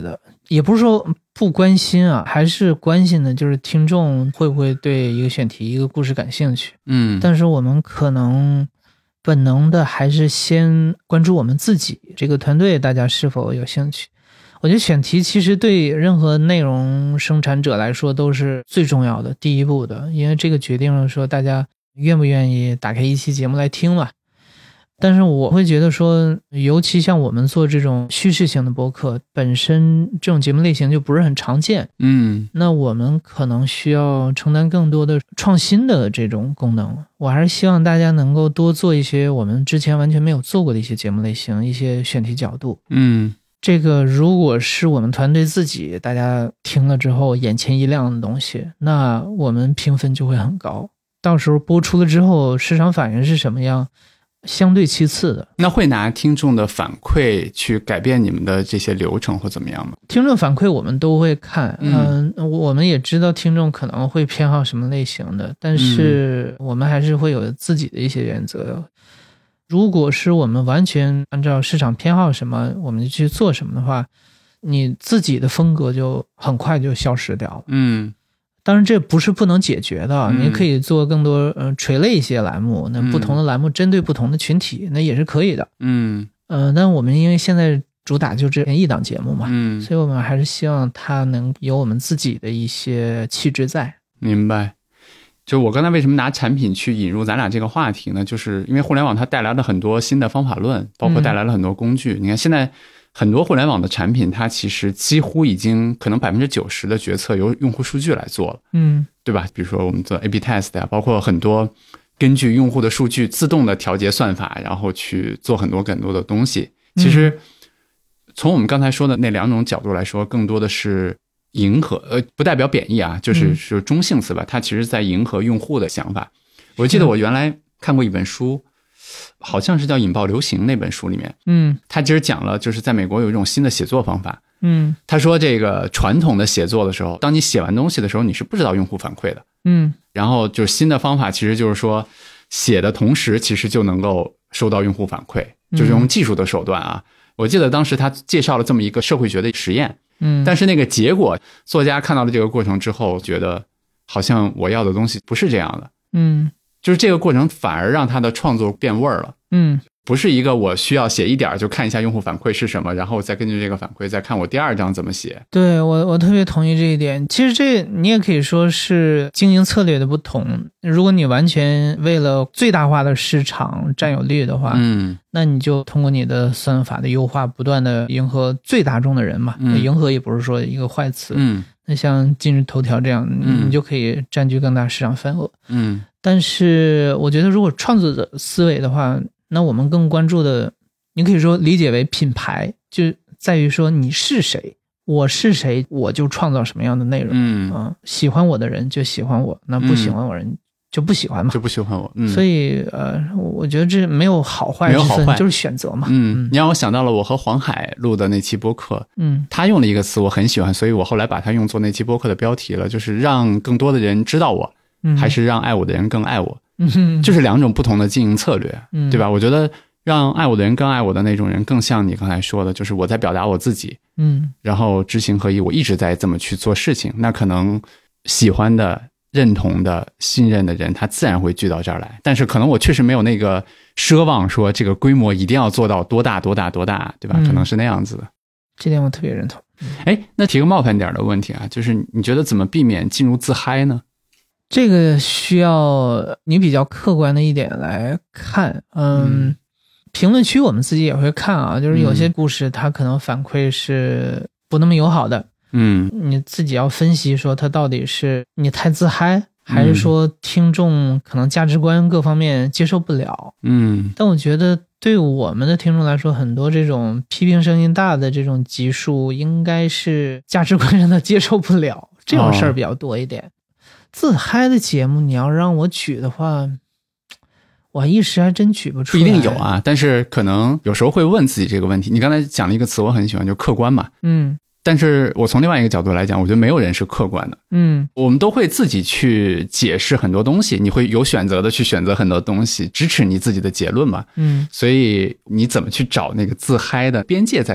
也不是说不关心啊，还是关心的，就是听众会不会对一个选题、一个故事感兴趣。但是我们可能本能的还是先关注我们自己这个团队大家是否有兴趣。我觉得选题其实对任何内容生产者来说都是最重要的第一步的，因为这个决定了说大家愿不愿意打开一期节目来听嘛。但是我会觉得说，尤其像我们做这种叙事型的播客，本身这种节目类型就不是很常见。那我们可能需要承担更多的创新的这种功能。我还是希望大家能够多做一些我们之前完全没有做过的一些节目类型，一些选题角度。这个如果是我们团队自己大家听了之后眼前一亮的东西，那我们评分就会很高。到时候播出了之后市场反应是什么样，相对其次的。 那会拿听众的反馈去改变你们的这些流程或怎么样吗？ 听众反馈我们都会看，我们也知道听众可能会偏好什么类型的，但是我们还是会有自己的一些原则。如果是我们完全按照市场偏好什么我们就去做什么的话，你自己的风格就很快就消失掉了。当然这不是不能解决的，你可以做更多垂类一些栏目，那不同的栏目针对不同的群体，那也是可以的。但我们因为现在主打就这一档节目嘛，所以我们还是希望它能有我们自己的一些气质在。 明白。就我刚才为什么拿产品去引入咱俩这个话题呢？就是因为互联网它带来了很多新的方法论，包括带来了很多工具。你看现在很多互联网的产品，它其实几乎已经可能 90% 的决策由用户数据来做了，对吧？比如说我们做 A/B test 呀，包括很多根据用户的数据自动的调节算法，然后去做很多的东西。其实从我们刚才说的那两种角度来说，更多的是迎合，不代表贬义啊，就是中性词吧。它其实在迎合用户的想法。我记得我原来看过一本书，好像是叫《引爆流行》那本书里面，他其实讲了，就是在美国有一种新的写作方法。他说这个传统的写作的时候，当你写完东西的时候，你是不知道用户反馈的。然后就是新的方法，其实就是说写的同时，其实就能够收到用户反馈，就是用技术的手段啊。我记得当时他介绍了这么一个社会学的实验。但是那个结果，作家看到了这个过程之后，觉得好像我要的东西不是这样的。就是这个过程反而让他的创作变味儿了。不是一个我需要写一点就看一下用户反馈是什么，然后再根据这个反馈再看我第二章怎么写。 对，我特别同意这一点。其实这你也可以说是经营策略的不同。如果你完全为了最大化的市场占有率的话，那你就通过你的算法的优化，不断的迎合最大众的人嘛。迎合也不是说一个坏词。那像今日头条这样，你就可以占据更大市场份额。但是我觉得如果创作者思维的话，那我们更关注的，你可以说理解为品牌，就在于说你是谁，我是谁，我就创造什么样的内容。喜欢我的人就喜欢我，那不喜欢我人就不喜欢嘛， 就不喜欢我。 所以我觉得这没有好坏之分，就是选择嘛。 你让我想到了我和黄海录的那期播客。他用了一个词我很喜欢，所以我后来把它用作那期播客的标题了，就是让更多的人知道我，还是让爱我的人更爱我。就是两种不同的经营策略，对吧？我觉得让爱我的人更爱我的那种人，更像你刚才说的，就是我在表达我自己，然后知行合一，我一直在这么去做事情。那可能喜欢的、认同的、信任的人，他自然会聚到这儿来。但是可能我确实没有那个奢望，说这个规模一定要做到多大，对吧？可能是那样子的。 这点我特别认同。 那提个冒犯点的问题啊，就是你觉得怎么避免进入自嗨呢？ 这个需要你比较客观的一点来看。评论区我们自己也会看啊，就是有些故事它可能反馈是不那么友好的。你自己要分析说它到底是你太自嗨，还是说听众可能价值观各方面接受不了。但我觉得对我们的听众来说，很多这种批评声音大的这种集数，应该是价值观上的接受不了，这种事儿比较多一点。自嗨的节目你要让我举的话，我一时还真举不出来。 不一定有啊，但是可能有时候会问自己这个问题。你刚才讲了一个词我很喜欢，就客观嘛。但是我从另外一个角度来讲，我觉得没有人是客观的。我们都会自己去解释很多东西，你会有选择的去选择很多东西，支持你自己的结论嘛。所以你怎么去找那个自嗨的边界在哪儿？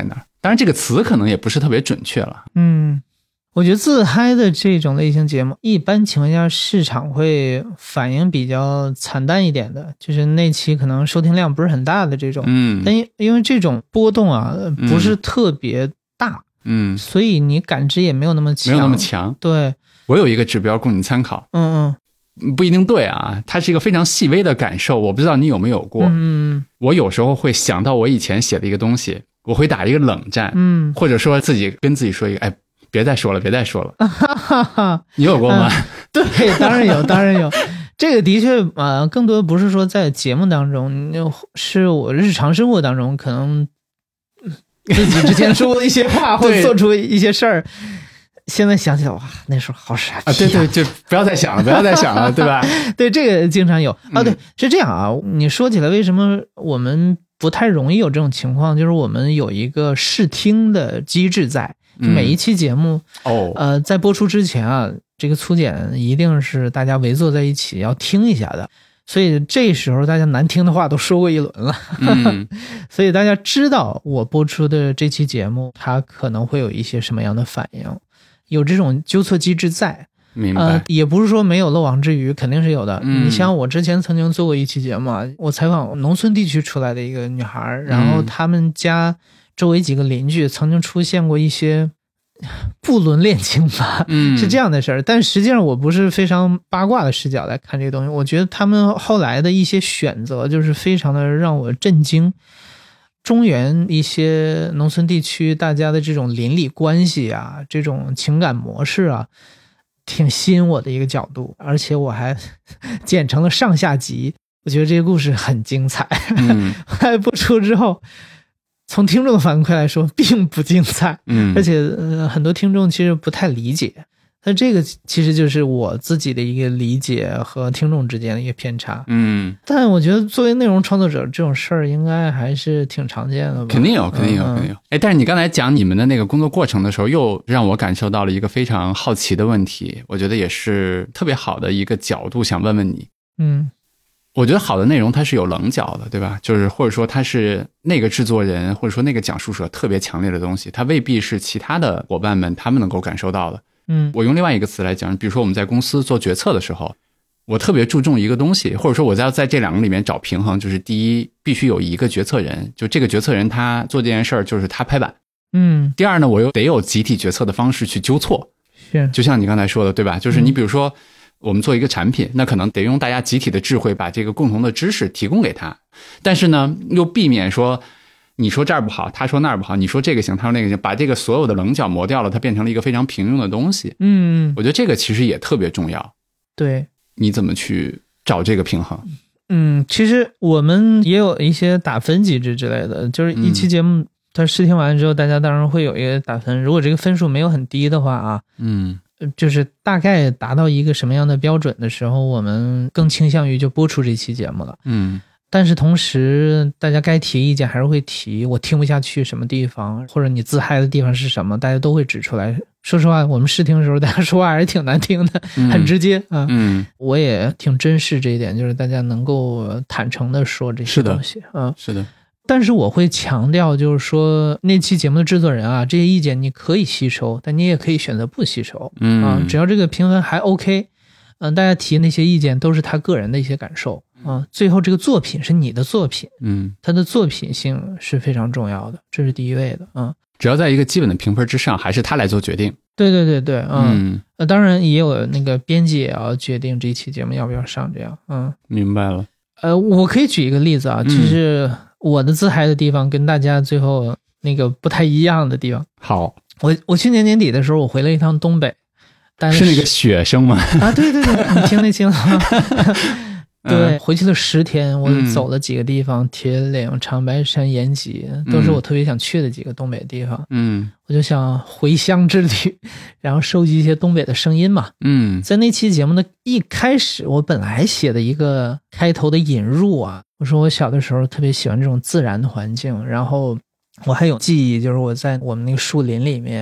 当然这个词可能也不是特别准确了。 我觉得自嗨的这种类型节目，一般情况下市场会反应比较惨淡一点的，就是那期可能收听量不是很大的这种。但因为这种波动啊，不是特别大，所以你感知也没有那么强。对， 我有一个指标供你参考。不一定对啊，它是一个非常细微的感受，我不知道你有没有过。我有时候会想到我以前写的一个东西，我会打一个冷战，或者说自己跟自己说一个，哎，别再说了，别再说了。你有过吗？ 对，当然有，当然有。这个的确更多不是说在节目当中，是我日常生活当中可能自己之前说的一些话，或者做出一些事儿。现在想起来，哇，那时候好傻逼啊！对，就不要再想了，不要再想了，对吧？ 对，这个经常有啊。对，是这样啊。你说起来，为什么我们不太容易有这种情况？就是我们有一个试听的机制在，就每一期节目在播出之前啊，这个粗剪一定是大家围坐在一起要听一下的。所以这时候大家难听的话都说过一轮了，所以大家知道我播出的这期节目它可能会有一些什么样的反应，有这种纠错机制在。 明白。 也不是说没有漏网之鱼，肯定是有的。你像我之前曾经做过一期节目啊，我采访农村地区出来的一个女孩，然后他们家周围几个邻居曾经出现过一些不伦恋情吧，是这样的事儿。但实际上我不是非常八卦的视角来看这个东西，我觉得他们后来的一些选择就是非常的让我震惊。中原一些农村地区大家的这种邻里关系啊，这种情感模式啊，挺吸引我的一个角度，而且我还剪成了上下集，我觉得这个故事很精彩。后来播出之后，从听众的反馈来说并不精彩，而且很多听众其实不太理解。但这个其实就是我自己的一个理解和听众之间的一个偏差。但我觉得作为内容创作者这种事儿应该还是挺常见的吧。 肯定有。哎，但是你刚才讲你们的那个工作过程的时候，又让我感受到了一个非常好奇的问题，我觉得也是特别好的一个角度想问问你。我觉得好的内容它是有棱角的，对吧？就是或者说它是那个制作人或者说那个讲述者特别强烈的东西，它未必是其他的伙伴们他们能够感受到的。我用另外一个词来讲，比如说我们在公司做决策的时候，我特别注重一个东西，或者说我要在这两个里面找平衡，就是第一，必须有一个决策人，就这个决策人他做这件事儿就是他拍板。第二呢，我又得有集体决策的方式去纠错。 是， 就像你刚才说的，对吧？就是你比如说我们做一个产品，那可能得用大家集体的智慧把这个共同的知识提供给他，但是呢又避免说你说这儿不好，他说那儿不好，你说这个行，他说那个行，把这个所有的棱角磨掉了，它变成了一个非常平庸的东西。我觉得这个其实也特别重要。 对， 你怎么去找这个平衡？ 其实我们也有一些打分机制之类的，就是一期节目它试听完之后，大家当然会有一个打分，如果这个分数没有很低的话啊，就是大概达到一个什么样的标准的时候，我们更倾向于就播出这期节目了。但是同时大家该提意见还是会提，我听不下去什么地方，或者你自嗨的地方是什么，大家都会指出来。说实话，我们试听的时候大家说话还是挺难听的，很直接啊。我也挺珍视这一点，就是大家能够坦诚的说这些东西啊。 是的。 但是我会强调，就是说那期节目的制作人啊，这些意见你可以吸收，但你也可以选择不吸收。只要这个评分还 OK，大家提那些意见都是他个人的一些感受。最后这个作品是你的作品，它的作品性是非常重要的，这是第一位的。 只要在一个基本的评分之上，还是他来做决定。 对，当然也有那个编辑也要决定这期节目要不要上，这样。 明白了。 我可以举一个例子啊，就是我的自嗨的地方跟大家最后那个不太一样的地方。 好， 我去年年底的时候，我回了一趟东北，但是那个雪声吗？ 对，你听得清了吗？对，回去了10天，我走了几个地方，铁岭、长白山、延吉，都是我特别想去的几个东北地方。我就想回乡之旅，然后收集一些东北的声音嘛。在那期节目的一开始，我本来写的一个开头的引入啊，我说我小的时候特别喜欢这种自然的环境，然后我还有记忆，就是我在我们那个树林里面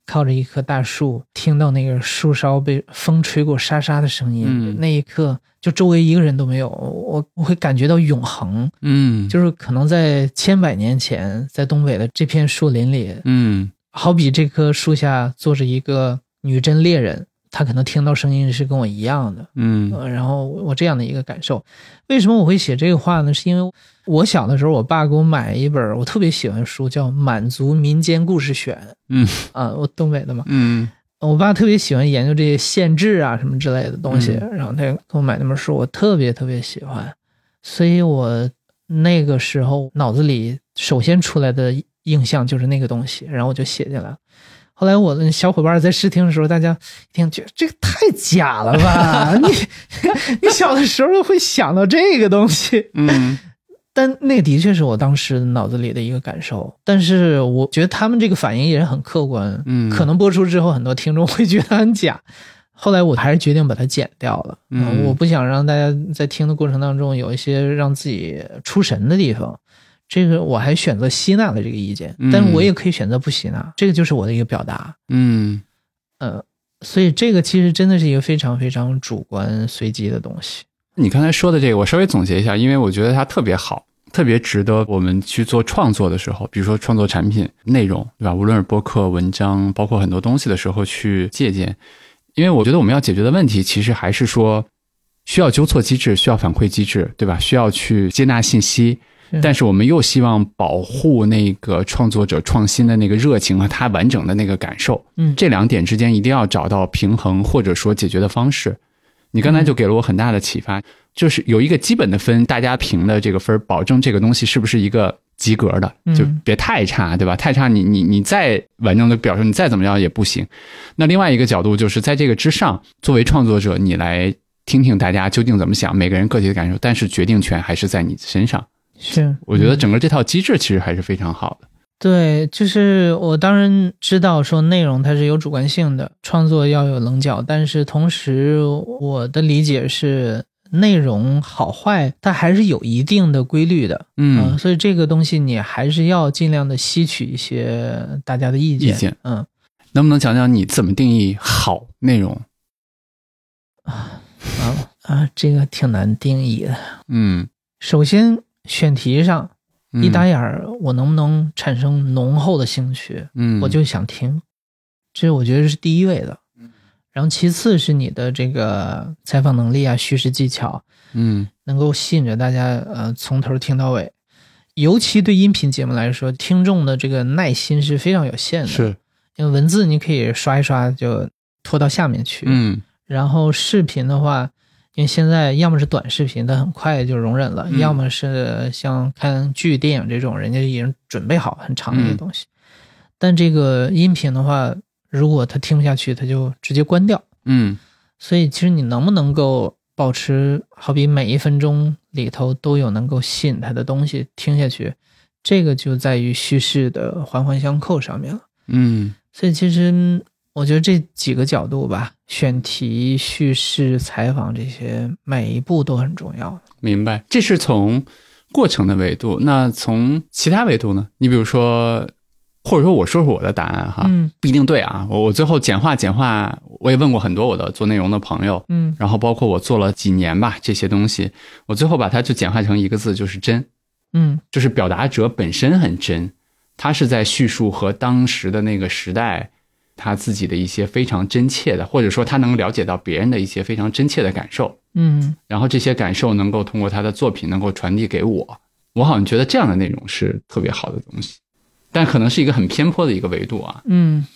靠着一棵大树，听到那个树梢被风吹过沙沙的声音，那一刻就周围一个人都没有，我会感觉到永恒。就是可能在千百年前，在东北的这片树林里，好比这棵树下坐着一个女真猎人，他可能听到声音是跟我一样的。然后我这样的一个感受。为什么我会写这个话呢？是因为我小的时候，我爸给我买一本我特别喜欢的书，叫《满族民间故事选》。我东北的嘛。我爸特别喜欢研究这些县志啊什么之类的东西，然后他给我买那本书，我特别特别喜欢。所以我那个时候脑子里首先出来的印象就是那个东西，然后我就写进来了。后来我的小伙伴在试听的时候，大家一听觉得这个太假了吧，你小的时候会想到这个东西。但那个的确是我当时脑子里的一个感受，但是我觉得他们这个反应也很客观。可能播出之后很多听众会觉得很假，后来我还是决定把它剪掉了。我不想让大家在听的过程当中有一些让自己出神的地方，这个我还选择吸纳了这个意见，但是我也可以选择不吸纳，这个就是我的一个表达。所以这个其实真的是一个非常非常主观随机的东西。 你刚才说的这个我稍微总结一下，因为我觉得它特别好，特别值得我们去做创作的时候，比如说创作产品内容，对吧？无论是播客、文章，包括很多东西的时候去借鉴。因为我觉得我们要解决的问题其实还是说需要纠错机制，需要反馈机制，对吧？需要去接纳信息，但是我们又希望保护那个创作者创新的那个热情和他完整的那个感受。这两点之间一定要找到平衡，或者说解决的方式。你刚才就给了我很大的启发，就是有一个基本的分，大家评的这个分，保证这个东西是不是一个及格的，就别太差，对吧？太差你再完整的表示，你再怎么样也不行。那另外一个角度就是在这个之上，作为创作者，你来听听大家究竟怎么想，每个人个体的感受，但是决定权还是在你身上。 是， 我觉得整个这套机制其实还是非常好的。 对，就是我当然知道说内容它是有主观性的，创作要有棱角，但是同时我的理解是内容好坏它还是有一定的规律的。所以这个东西你还是要尽量的吸取一些大家的意见。 能不能讲讲你怎么定义好内容？ 这个挺难定义的。首先选题上一打眼儿，我能不能产生浓厚的兴趣？我就想听，这我觉得是第一位的。然后其次是你的这个采访能力啊、叙事技巧，能够吸引着大家从头听到尾。尤其对音频节目来说，听众的这个耐心是非常有限的。 是， 因为文字你可以刷一刷就拖到下面去。然后视频的话，因为现在要么是短视频，它很快就容忍了，要么是像看剧、电影这种，人家已经准备好很长的一个东西。但这个音频的话，如果他听不下去，他就直接关掉。所以其实你能不能够保持，好比每一分钟里头都有能够吸引他的东西听下去，这个就在于叙事的环环相扣上面了。所以其实我觉得这几个角度吧，选题、叙事、采访这些每一步都很重要。 明白，这是从过程的维度。那从其他维度呢？你比如说，或者说我说说我的答案哈，不一定对啊。我最后简化，我也问过很多我的做内容的朋友，然后包括我做了几年吧，这些东西，我最后把它就简化成一个字，就是真。就是表达者本身很真，他是在叙述和当时的那个时代他自己的一些非常真切的，或者说他能了解到别人的一些非常真切的感受。然后这些感受能够通过他的作品能够传递给我好像觉得这样的内容是特别好的东西，但可能是一个很偏颇的一个维度啊。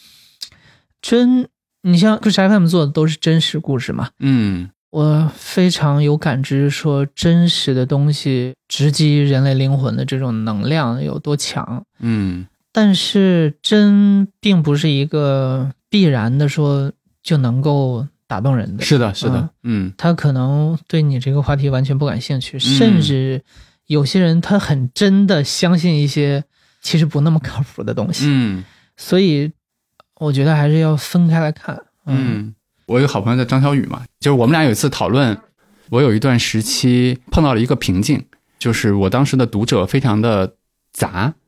你像故事 FM 做的都是真实故事嘛。我非常有感知，说真实的东西直击人类灵魂的这种能量有多强。但是真并不是一个必然的说就能够打动人的。 是的。 他可能对你这个话题完全不感兴趣，甚至有些人他很真的相信一些其实不那么靠谱的东西。所以我觉得还是要分开来看。 我有个好朋友叫张小雨嘛，就是我们俩有一次讨论，我有一段时期碰到了一个瓶颈，就是我当时的读者非常的杂，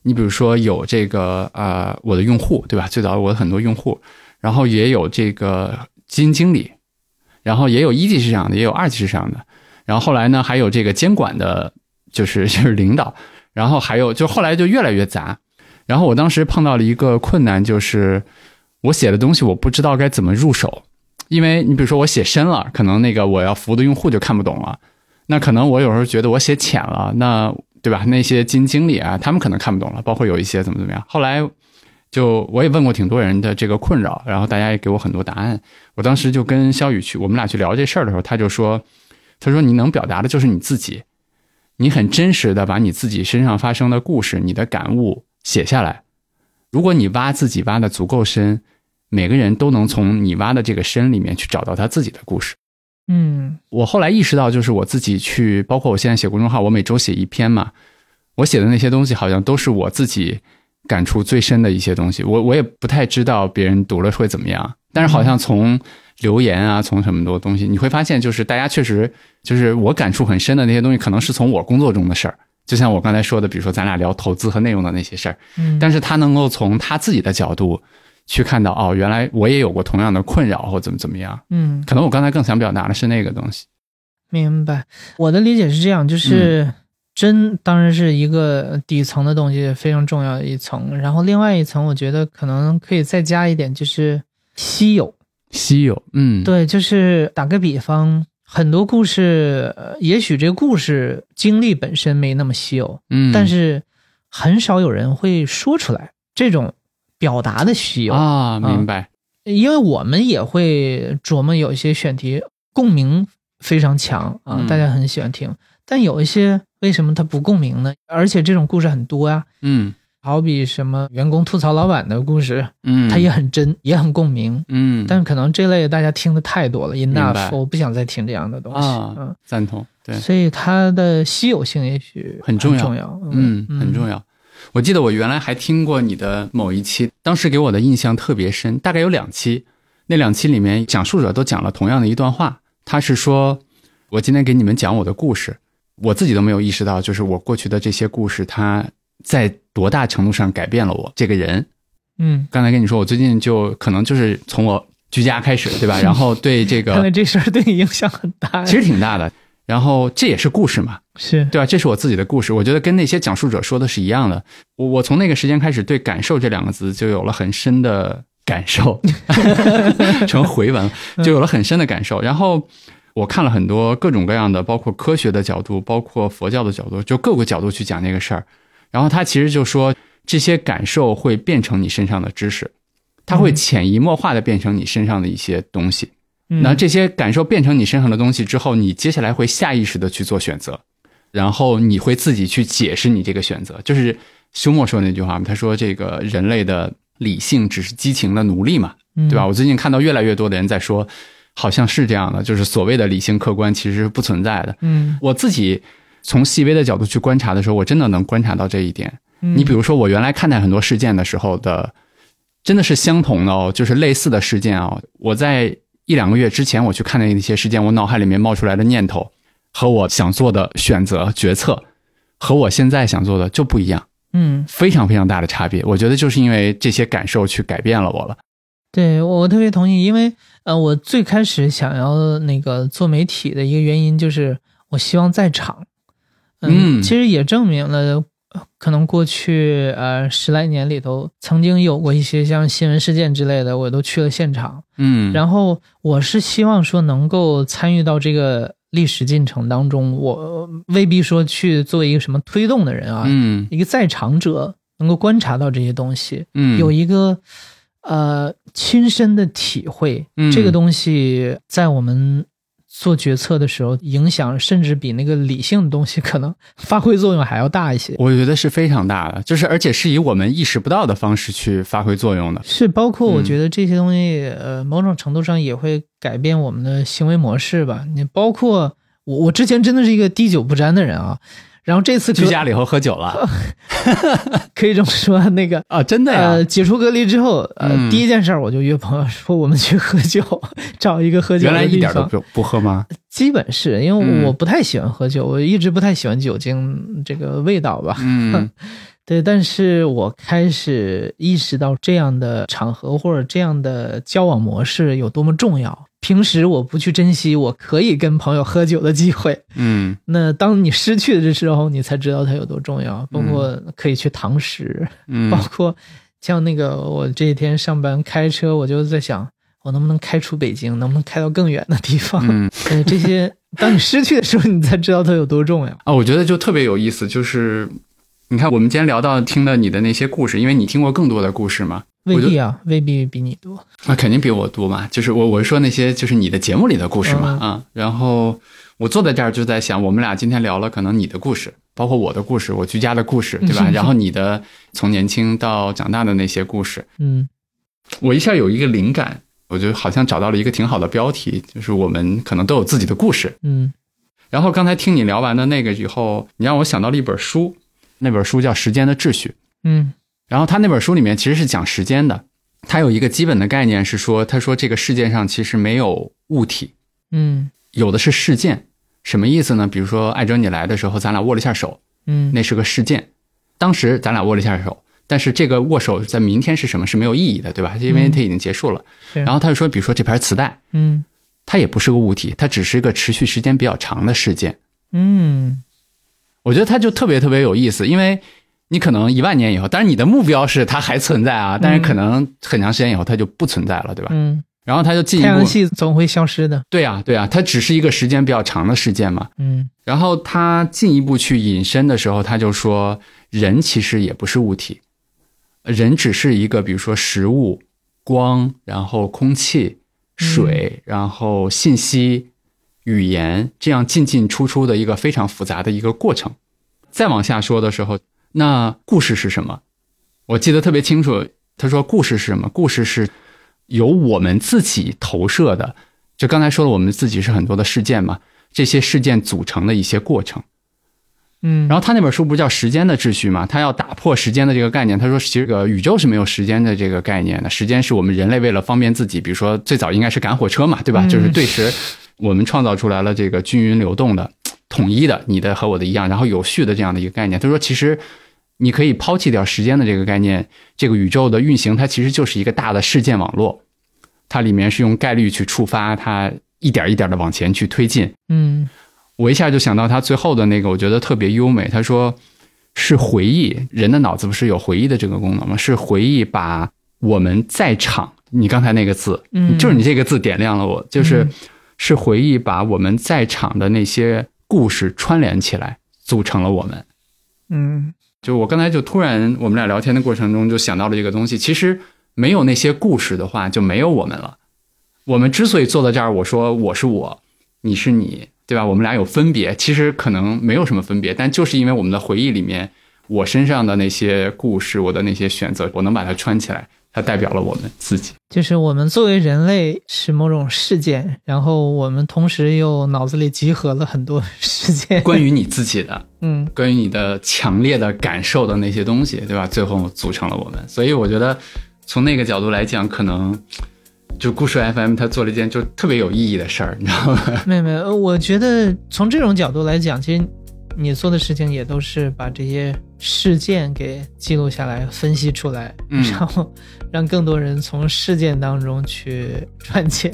你比如说有这个我的用户，对吧？最早我的很多用户，然后也有这个基金经理，然后也有一级市场的，也有二级市场的，然后后来呢还有这个监管的，就是领导，然后还有就后来就越来越杂。然后我当时碰到了一个困难，就是我写的东西我不知道该怎么入手，因为你比如说我写深了，可能那个我要服务的用户就看不懂了，那可能我有时候觉得我写浅了，那对吧？那些基金经理啊，他们可能看不懂了，包括有一些怎么样。后来就我也问过挺多人的这个困扰，然后大家也给我很多答案。我当时就跟肖宇我们俩去聊这事儿的时候，他说你能表达的就是你自己，你很真实的把你自己身上发生的故事，你的感悟写下来。如果你挖自己挖的足够深，每个人都能从你挖的这个深里面去找到他自己的故事。我后来意识到，就是我自己去，包括我现在写公众号，我每周写一篇嘛，我写的那些东西好像都是我自己感触最深的一些东西。我也不太知道别人读了会怎么样，但是好像从留言啊，从什么多东西，你会发现就是大家确实就是我感触很深的那些东西，可能是从我工作中的事儿。就像我刚才说的，比如说咱俩聊投资和内容的那些事儿，但是他能够从他自己的角度去看到，哦，原来我也有过同样的困扰或怎么样。可能我刚才更想表达的是那个东西。 明白，我的理解是这样，就是真当然是一个底层的东西，非常重要的一层，然后另外一层我觉得可能可以再加一点，就是稀有。对，就是打个比方，很多故事也许这个故事经历本身没那么稀有，但是很少有人会说出来，这种表达的稀有啊，明白。 因为我们也会琢磨有一些选题共鸣非常强啊，大家很喜欢听，但有一些为什么它不共鸣呢？而且这种故事很多呀，好比什么员工吐槽老板的故事，它也很真，也很共鸣，但是可能这类大家听的太多了 ，enough， 我不想再听这样的东西赞同，对， 所以它的稀有性也许很重要， 很重要。我记得我原来还听过你的某一期，当时给我的印象特别深，大概有2期，那2期里面讲述者都讲了同样的一段话，他是说，我今天给你们讲我的故事，我自己都没有意识到，就是我过去的这些故事，它在多大程度上改变了我这个人。刚才跟你说，我最近就可能就是从我居家开始，对吧？然后对这个， 看来这事儿对你影响很大， 其实挺大的。然后这也是故事嘛， 是对吧？这是我自己的故事，我觉得跟那些讲述者说的是一样的。我从那个时间开始对感受这2个字就有了很深的感受，成回文就有了很深的感受。然后我看了很多各种各样的，包括科学的角度，包括佛教的角度，就各个角度去讲这个事儿。然后他其实就说，这些感受会变成你身上的知识，它会潜移默化的变成你身上的一些东西。那这些感受变成你身上的东西之后，你接下来会下意识的去做选择，然后你会自己去解释你这个选择。就是休谟说的那句话嘛，他说这个人类的理性只是激情的奴隶嘛，对吧？我最近看到越来越多的人在说，好像是这样的，就是所谓的理性客观其实是不存在的。我自己从细微的角度去观察的时候，我真的能观察到这一点。你比如说我原来看待很多事件的时候的，真的是相同的哦，就是类似的事件哦，我在1-2个月之前我去看的那些事件，我脑海里面冒出来的念头和我想做的选择决策和我现在想做的就不一样，非常非常大的差别。我觉得就是因为这些感受去改变了我了。 对，我特别同意，因为我最开始想要那个做媒体的一个原因就是我希望在场。其实也证明了可能过去10来年里头曾经有过一些像新闻事件之类的，我都去了现场。然后我是希望说能够参与到这个历史进程当中，我未必说去做一个什么推动的人啊，一个在场者能够观察到这些东西，有一个亲身的体会，这个东西在我们做决策的时候影响甚至比那个理性的东西可能发挥作用还要大一些。 我觉得是非常大的，就是而且是以我们意识不到的方式去发挥作用的。 是，包括我觉得这些东西某种程度上也会改变我们的行为模式吧。你包括我之前真的是一个滴酒不沾的人啊，然后这次居家里头喝酒了， 可以这么说。那个真的呀， 解除隔离之后，第一件事我就约朋友说我们去喝酒，找一个喝酒的地方。 原来一点都不喝吗？ 基本是因为我不太喜欢喝酒，我一直不太喜欢酒精这个味道吧。 对，但是我开始意识到这样的场合或者这样的交往模式有多么重要。平时我不去珍惜我可以跟朋友喝酒的机会，那当你失去的时候，你才知道它有多重要。包括可以去堂食，包括像那个我这几天上班开车，我就在想，我能不能开出北京，能不能开到更远的地方？这些当你失去的时候，你才知道它有多重要啊！我觉得就特别有意思，就是你看我们今天聊到听了你的那些故事，因为你听过更多的故事嘛。 未必啊，未必比你多。 那肯定比我多嘛。就是我是说那些就是你的节目里的故事嘛，然后我坐在这儿就在想，我们俩今天聊了可能你的故事，包括我的故事，我居家的故事，对吧？然后你的从年轻到长大的那些故事，我一下有一个灵感，我就好像找到了一个挺好的标题，就是我们可能都有自己的故事。然后刚才听你聊完的那个以后，你让我想到了一本书，那本书叫《时间的秩序》。然后他那本书里面其实是讲时间的，他有一个基本的概念是说，他说这个世界上其实没有物体，有的是事件。什么意思呢？比如说艾哲你来的时候咱俩握了一下手，那是个事件，当时咱俩握了一下手，但是这个握手在明天是什么是没有意义的，对吧？因为它已经结束了。然后他就说比如说这盘磁带，它也不是个物体，它只是一个持续时间比较长的事件。我觉得它就特别特别有意思，因为你可能10000年以后，当然你的目标是它还存在啊，但是可能很长时间以后它就不存在了，对吧？然后它就进一步， 太阳系总会消失的。 对啊，它只是一个时间比较长的事件嘛。然后它进一步去引申的时候，他就说人其实也不是物体，人只是一个比如说食物、光，然后空气、水，然后信息、语言，这样进进出出的一个非常复杂的一个过程。再往下说的时候，那故事是什么？我记得特别清楚，他说故事是什么？故事是由我们自己投射的，就刚才说了，我们自己是很多的事件嘛，这些事件组成的一些过程。然后他那本书不是叫《时间的秩序》嘛？他要打破时间的这个概念。他说其实这个宇宙是没有时间的这个概念的，时间是我们人类为了方便自己，比如说最早应该是赶火车嘛，对吧？就是对时我们创造出来了这个均匀流动的统一的，你的和我的一样，然后有序的这样的一个概念。他说其实你可以抛弃掉时间的这个概念，这个宇宙的运行它其实就是一个大的事件网络，它里面是用概率去触发，它一点一点的往前去推进。我一下就想到他最后的那个，我觉得特别优美。他说是回忆，人的脑子不是有回忆的这个功能吗？是回忆把我们在场，你刚才那个字，就是你这个字点亮了我，是回忆把我们在场的那些故事串联起来，组成了我们。就我刚才就突然我们俩聊天的过程中就想到了一个东西，其实没有那些故事的话就没有我们了。我们之所以坐在这儿，我说我是我，你是你，对吧？我们俩有分别，其实可能没有什么分别，但就是因为我们的回忆里面，我身上的那些故事，我的那些选择，我能把它串起来，它代表了我们自己。 就是我们作为人类是某种事件，然后我们同时又脑子里集合了很多事件， 关于你自己的，关于你的强烈的感受的那些东西，对吧？最后组成了我们。所以我觉得从那个角度来讲，可能就故事 FM 他做了一件就特别有意义的事儿，你知道吗？ 没有，我觉得从这种角度来讲，其实你做的事情也都是把这些事件给记录下来，分析出来，然后让更多人从事件当中去赚钱。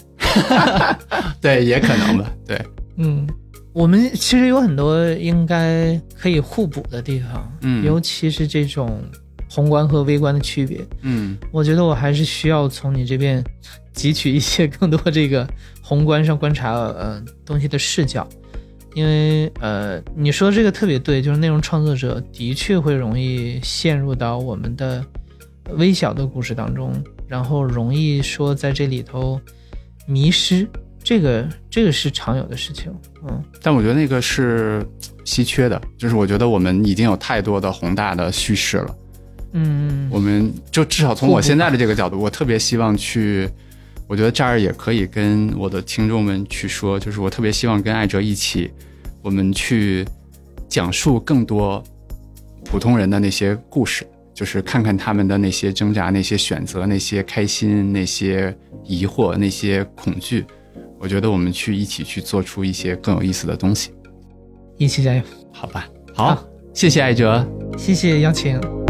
对，也可能吧。对， 我们其实有很多应该可以互补的地方，尤其是这种宏观和微观的区别。我觉得我还是需要从你这边汲取一些更多这个宏观上观察东西的视角。因为你说这个特别对，就是内容创作者的确会容易陷入到我们的微小的故事当中，然后容易说在这里头迷失，这个是常有的事情。 但我觉得那个是稀缺的，就是我觉得我们已经有太多的宏大的叙事了。我们就至少从我现在的这个角度，我特别希望去，我觉得这儿也可以跟我的听众们去说，就是我特别希望跟艾哲一起，我们去讲述更多普通人的那些故事，就是看看他们的那些挣扎，那些选择，那些开心，那些疑惑，那些恐惧。我觉得我们去一起去做出一些更有意思的东西， 一起加油。 好吧，好，谢谢艾哲。 谢谢邀请。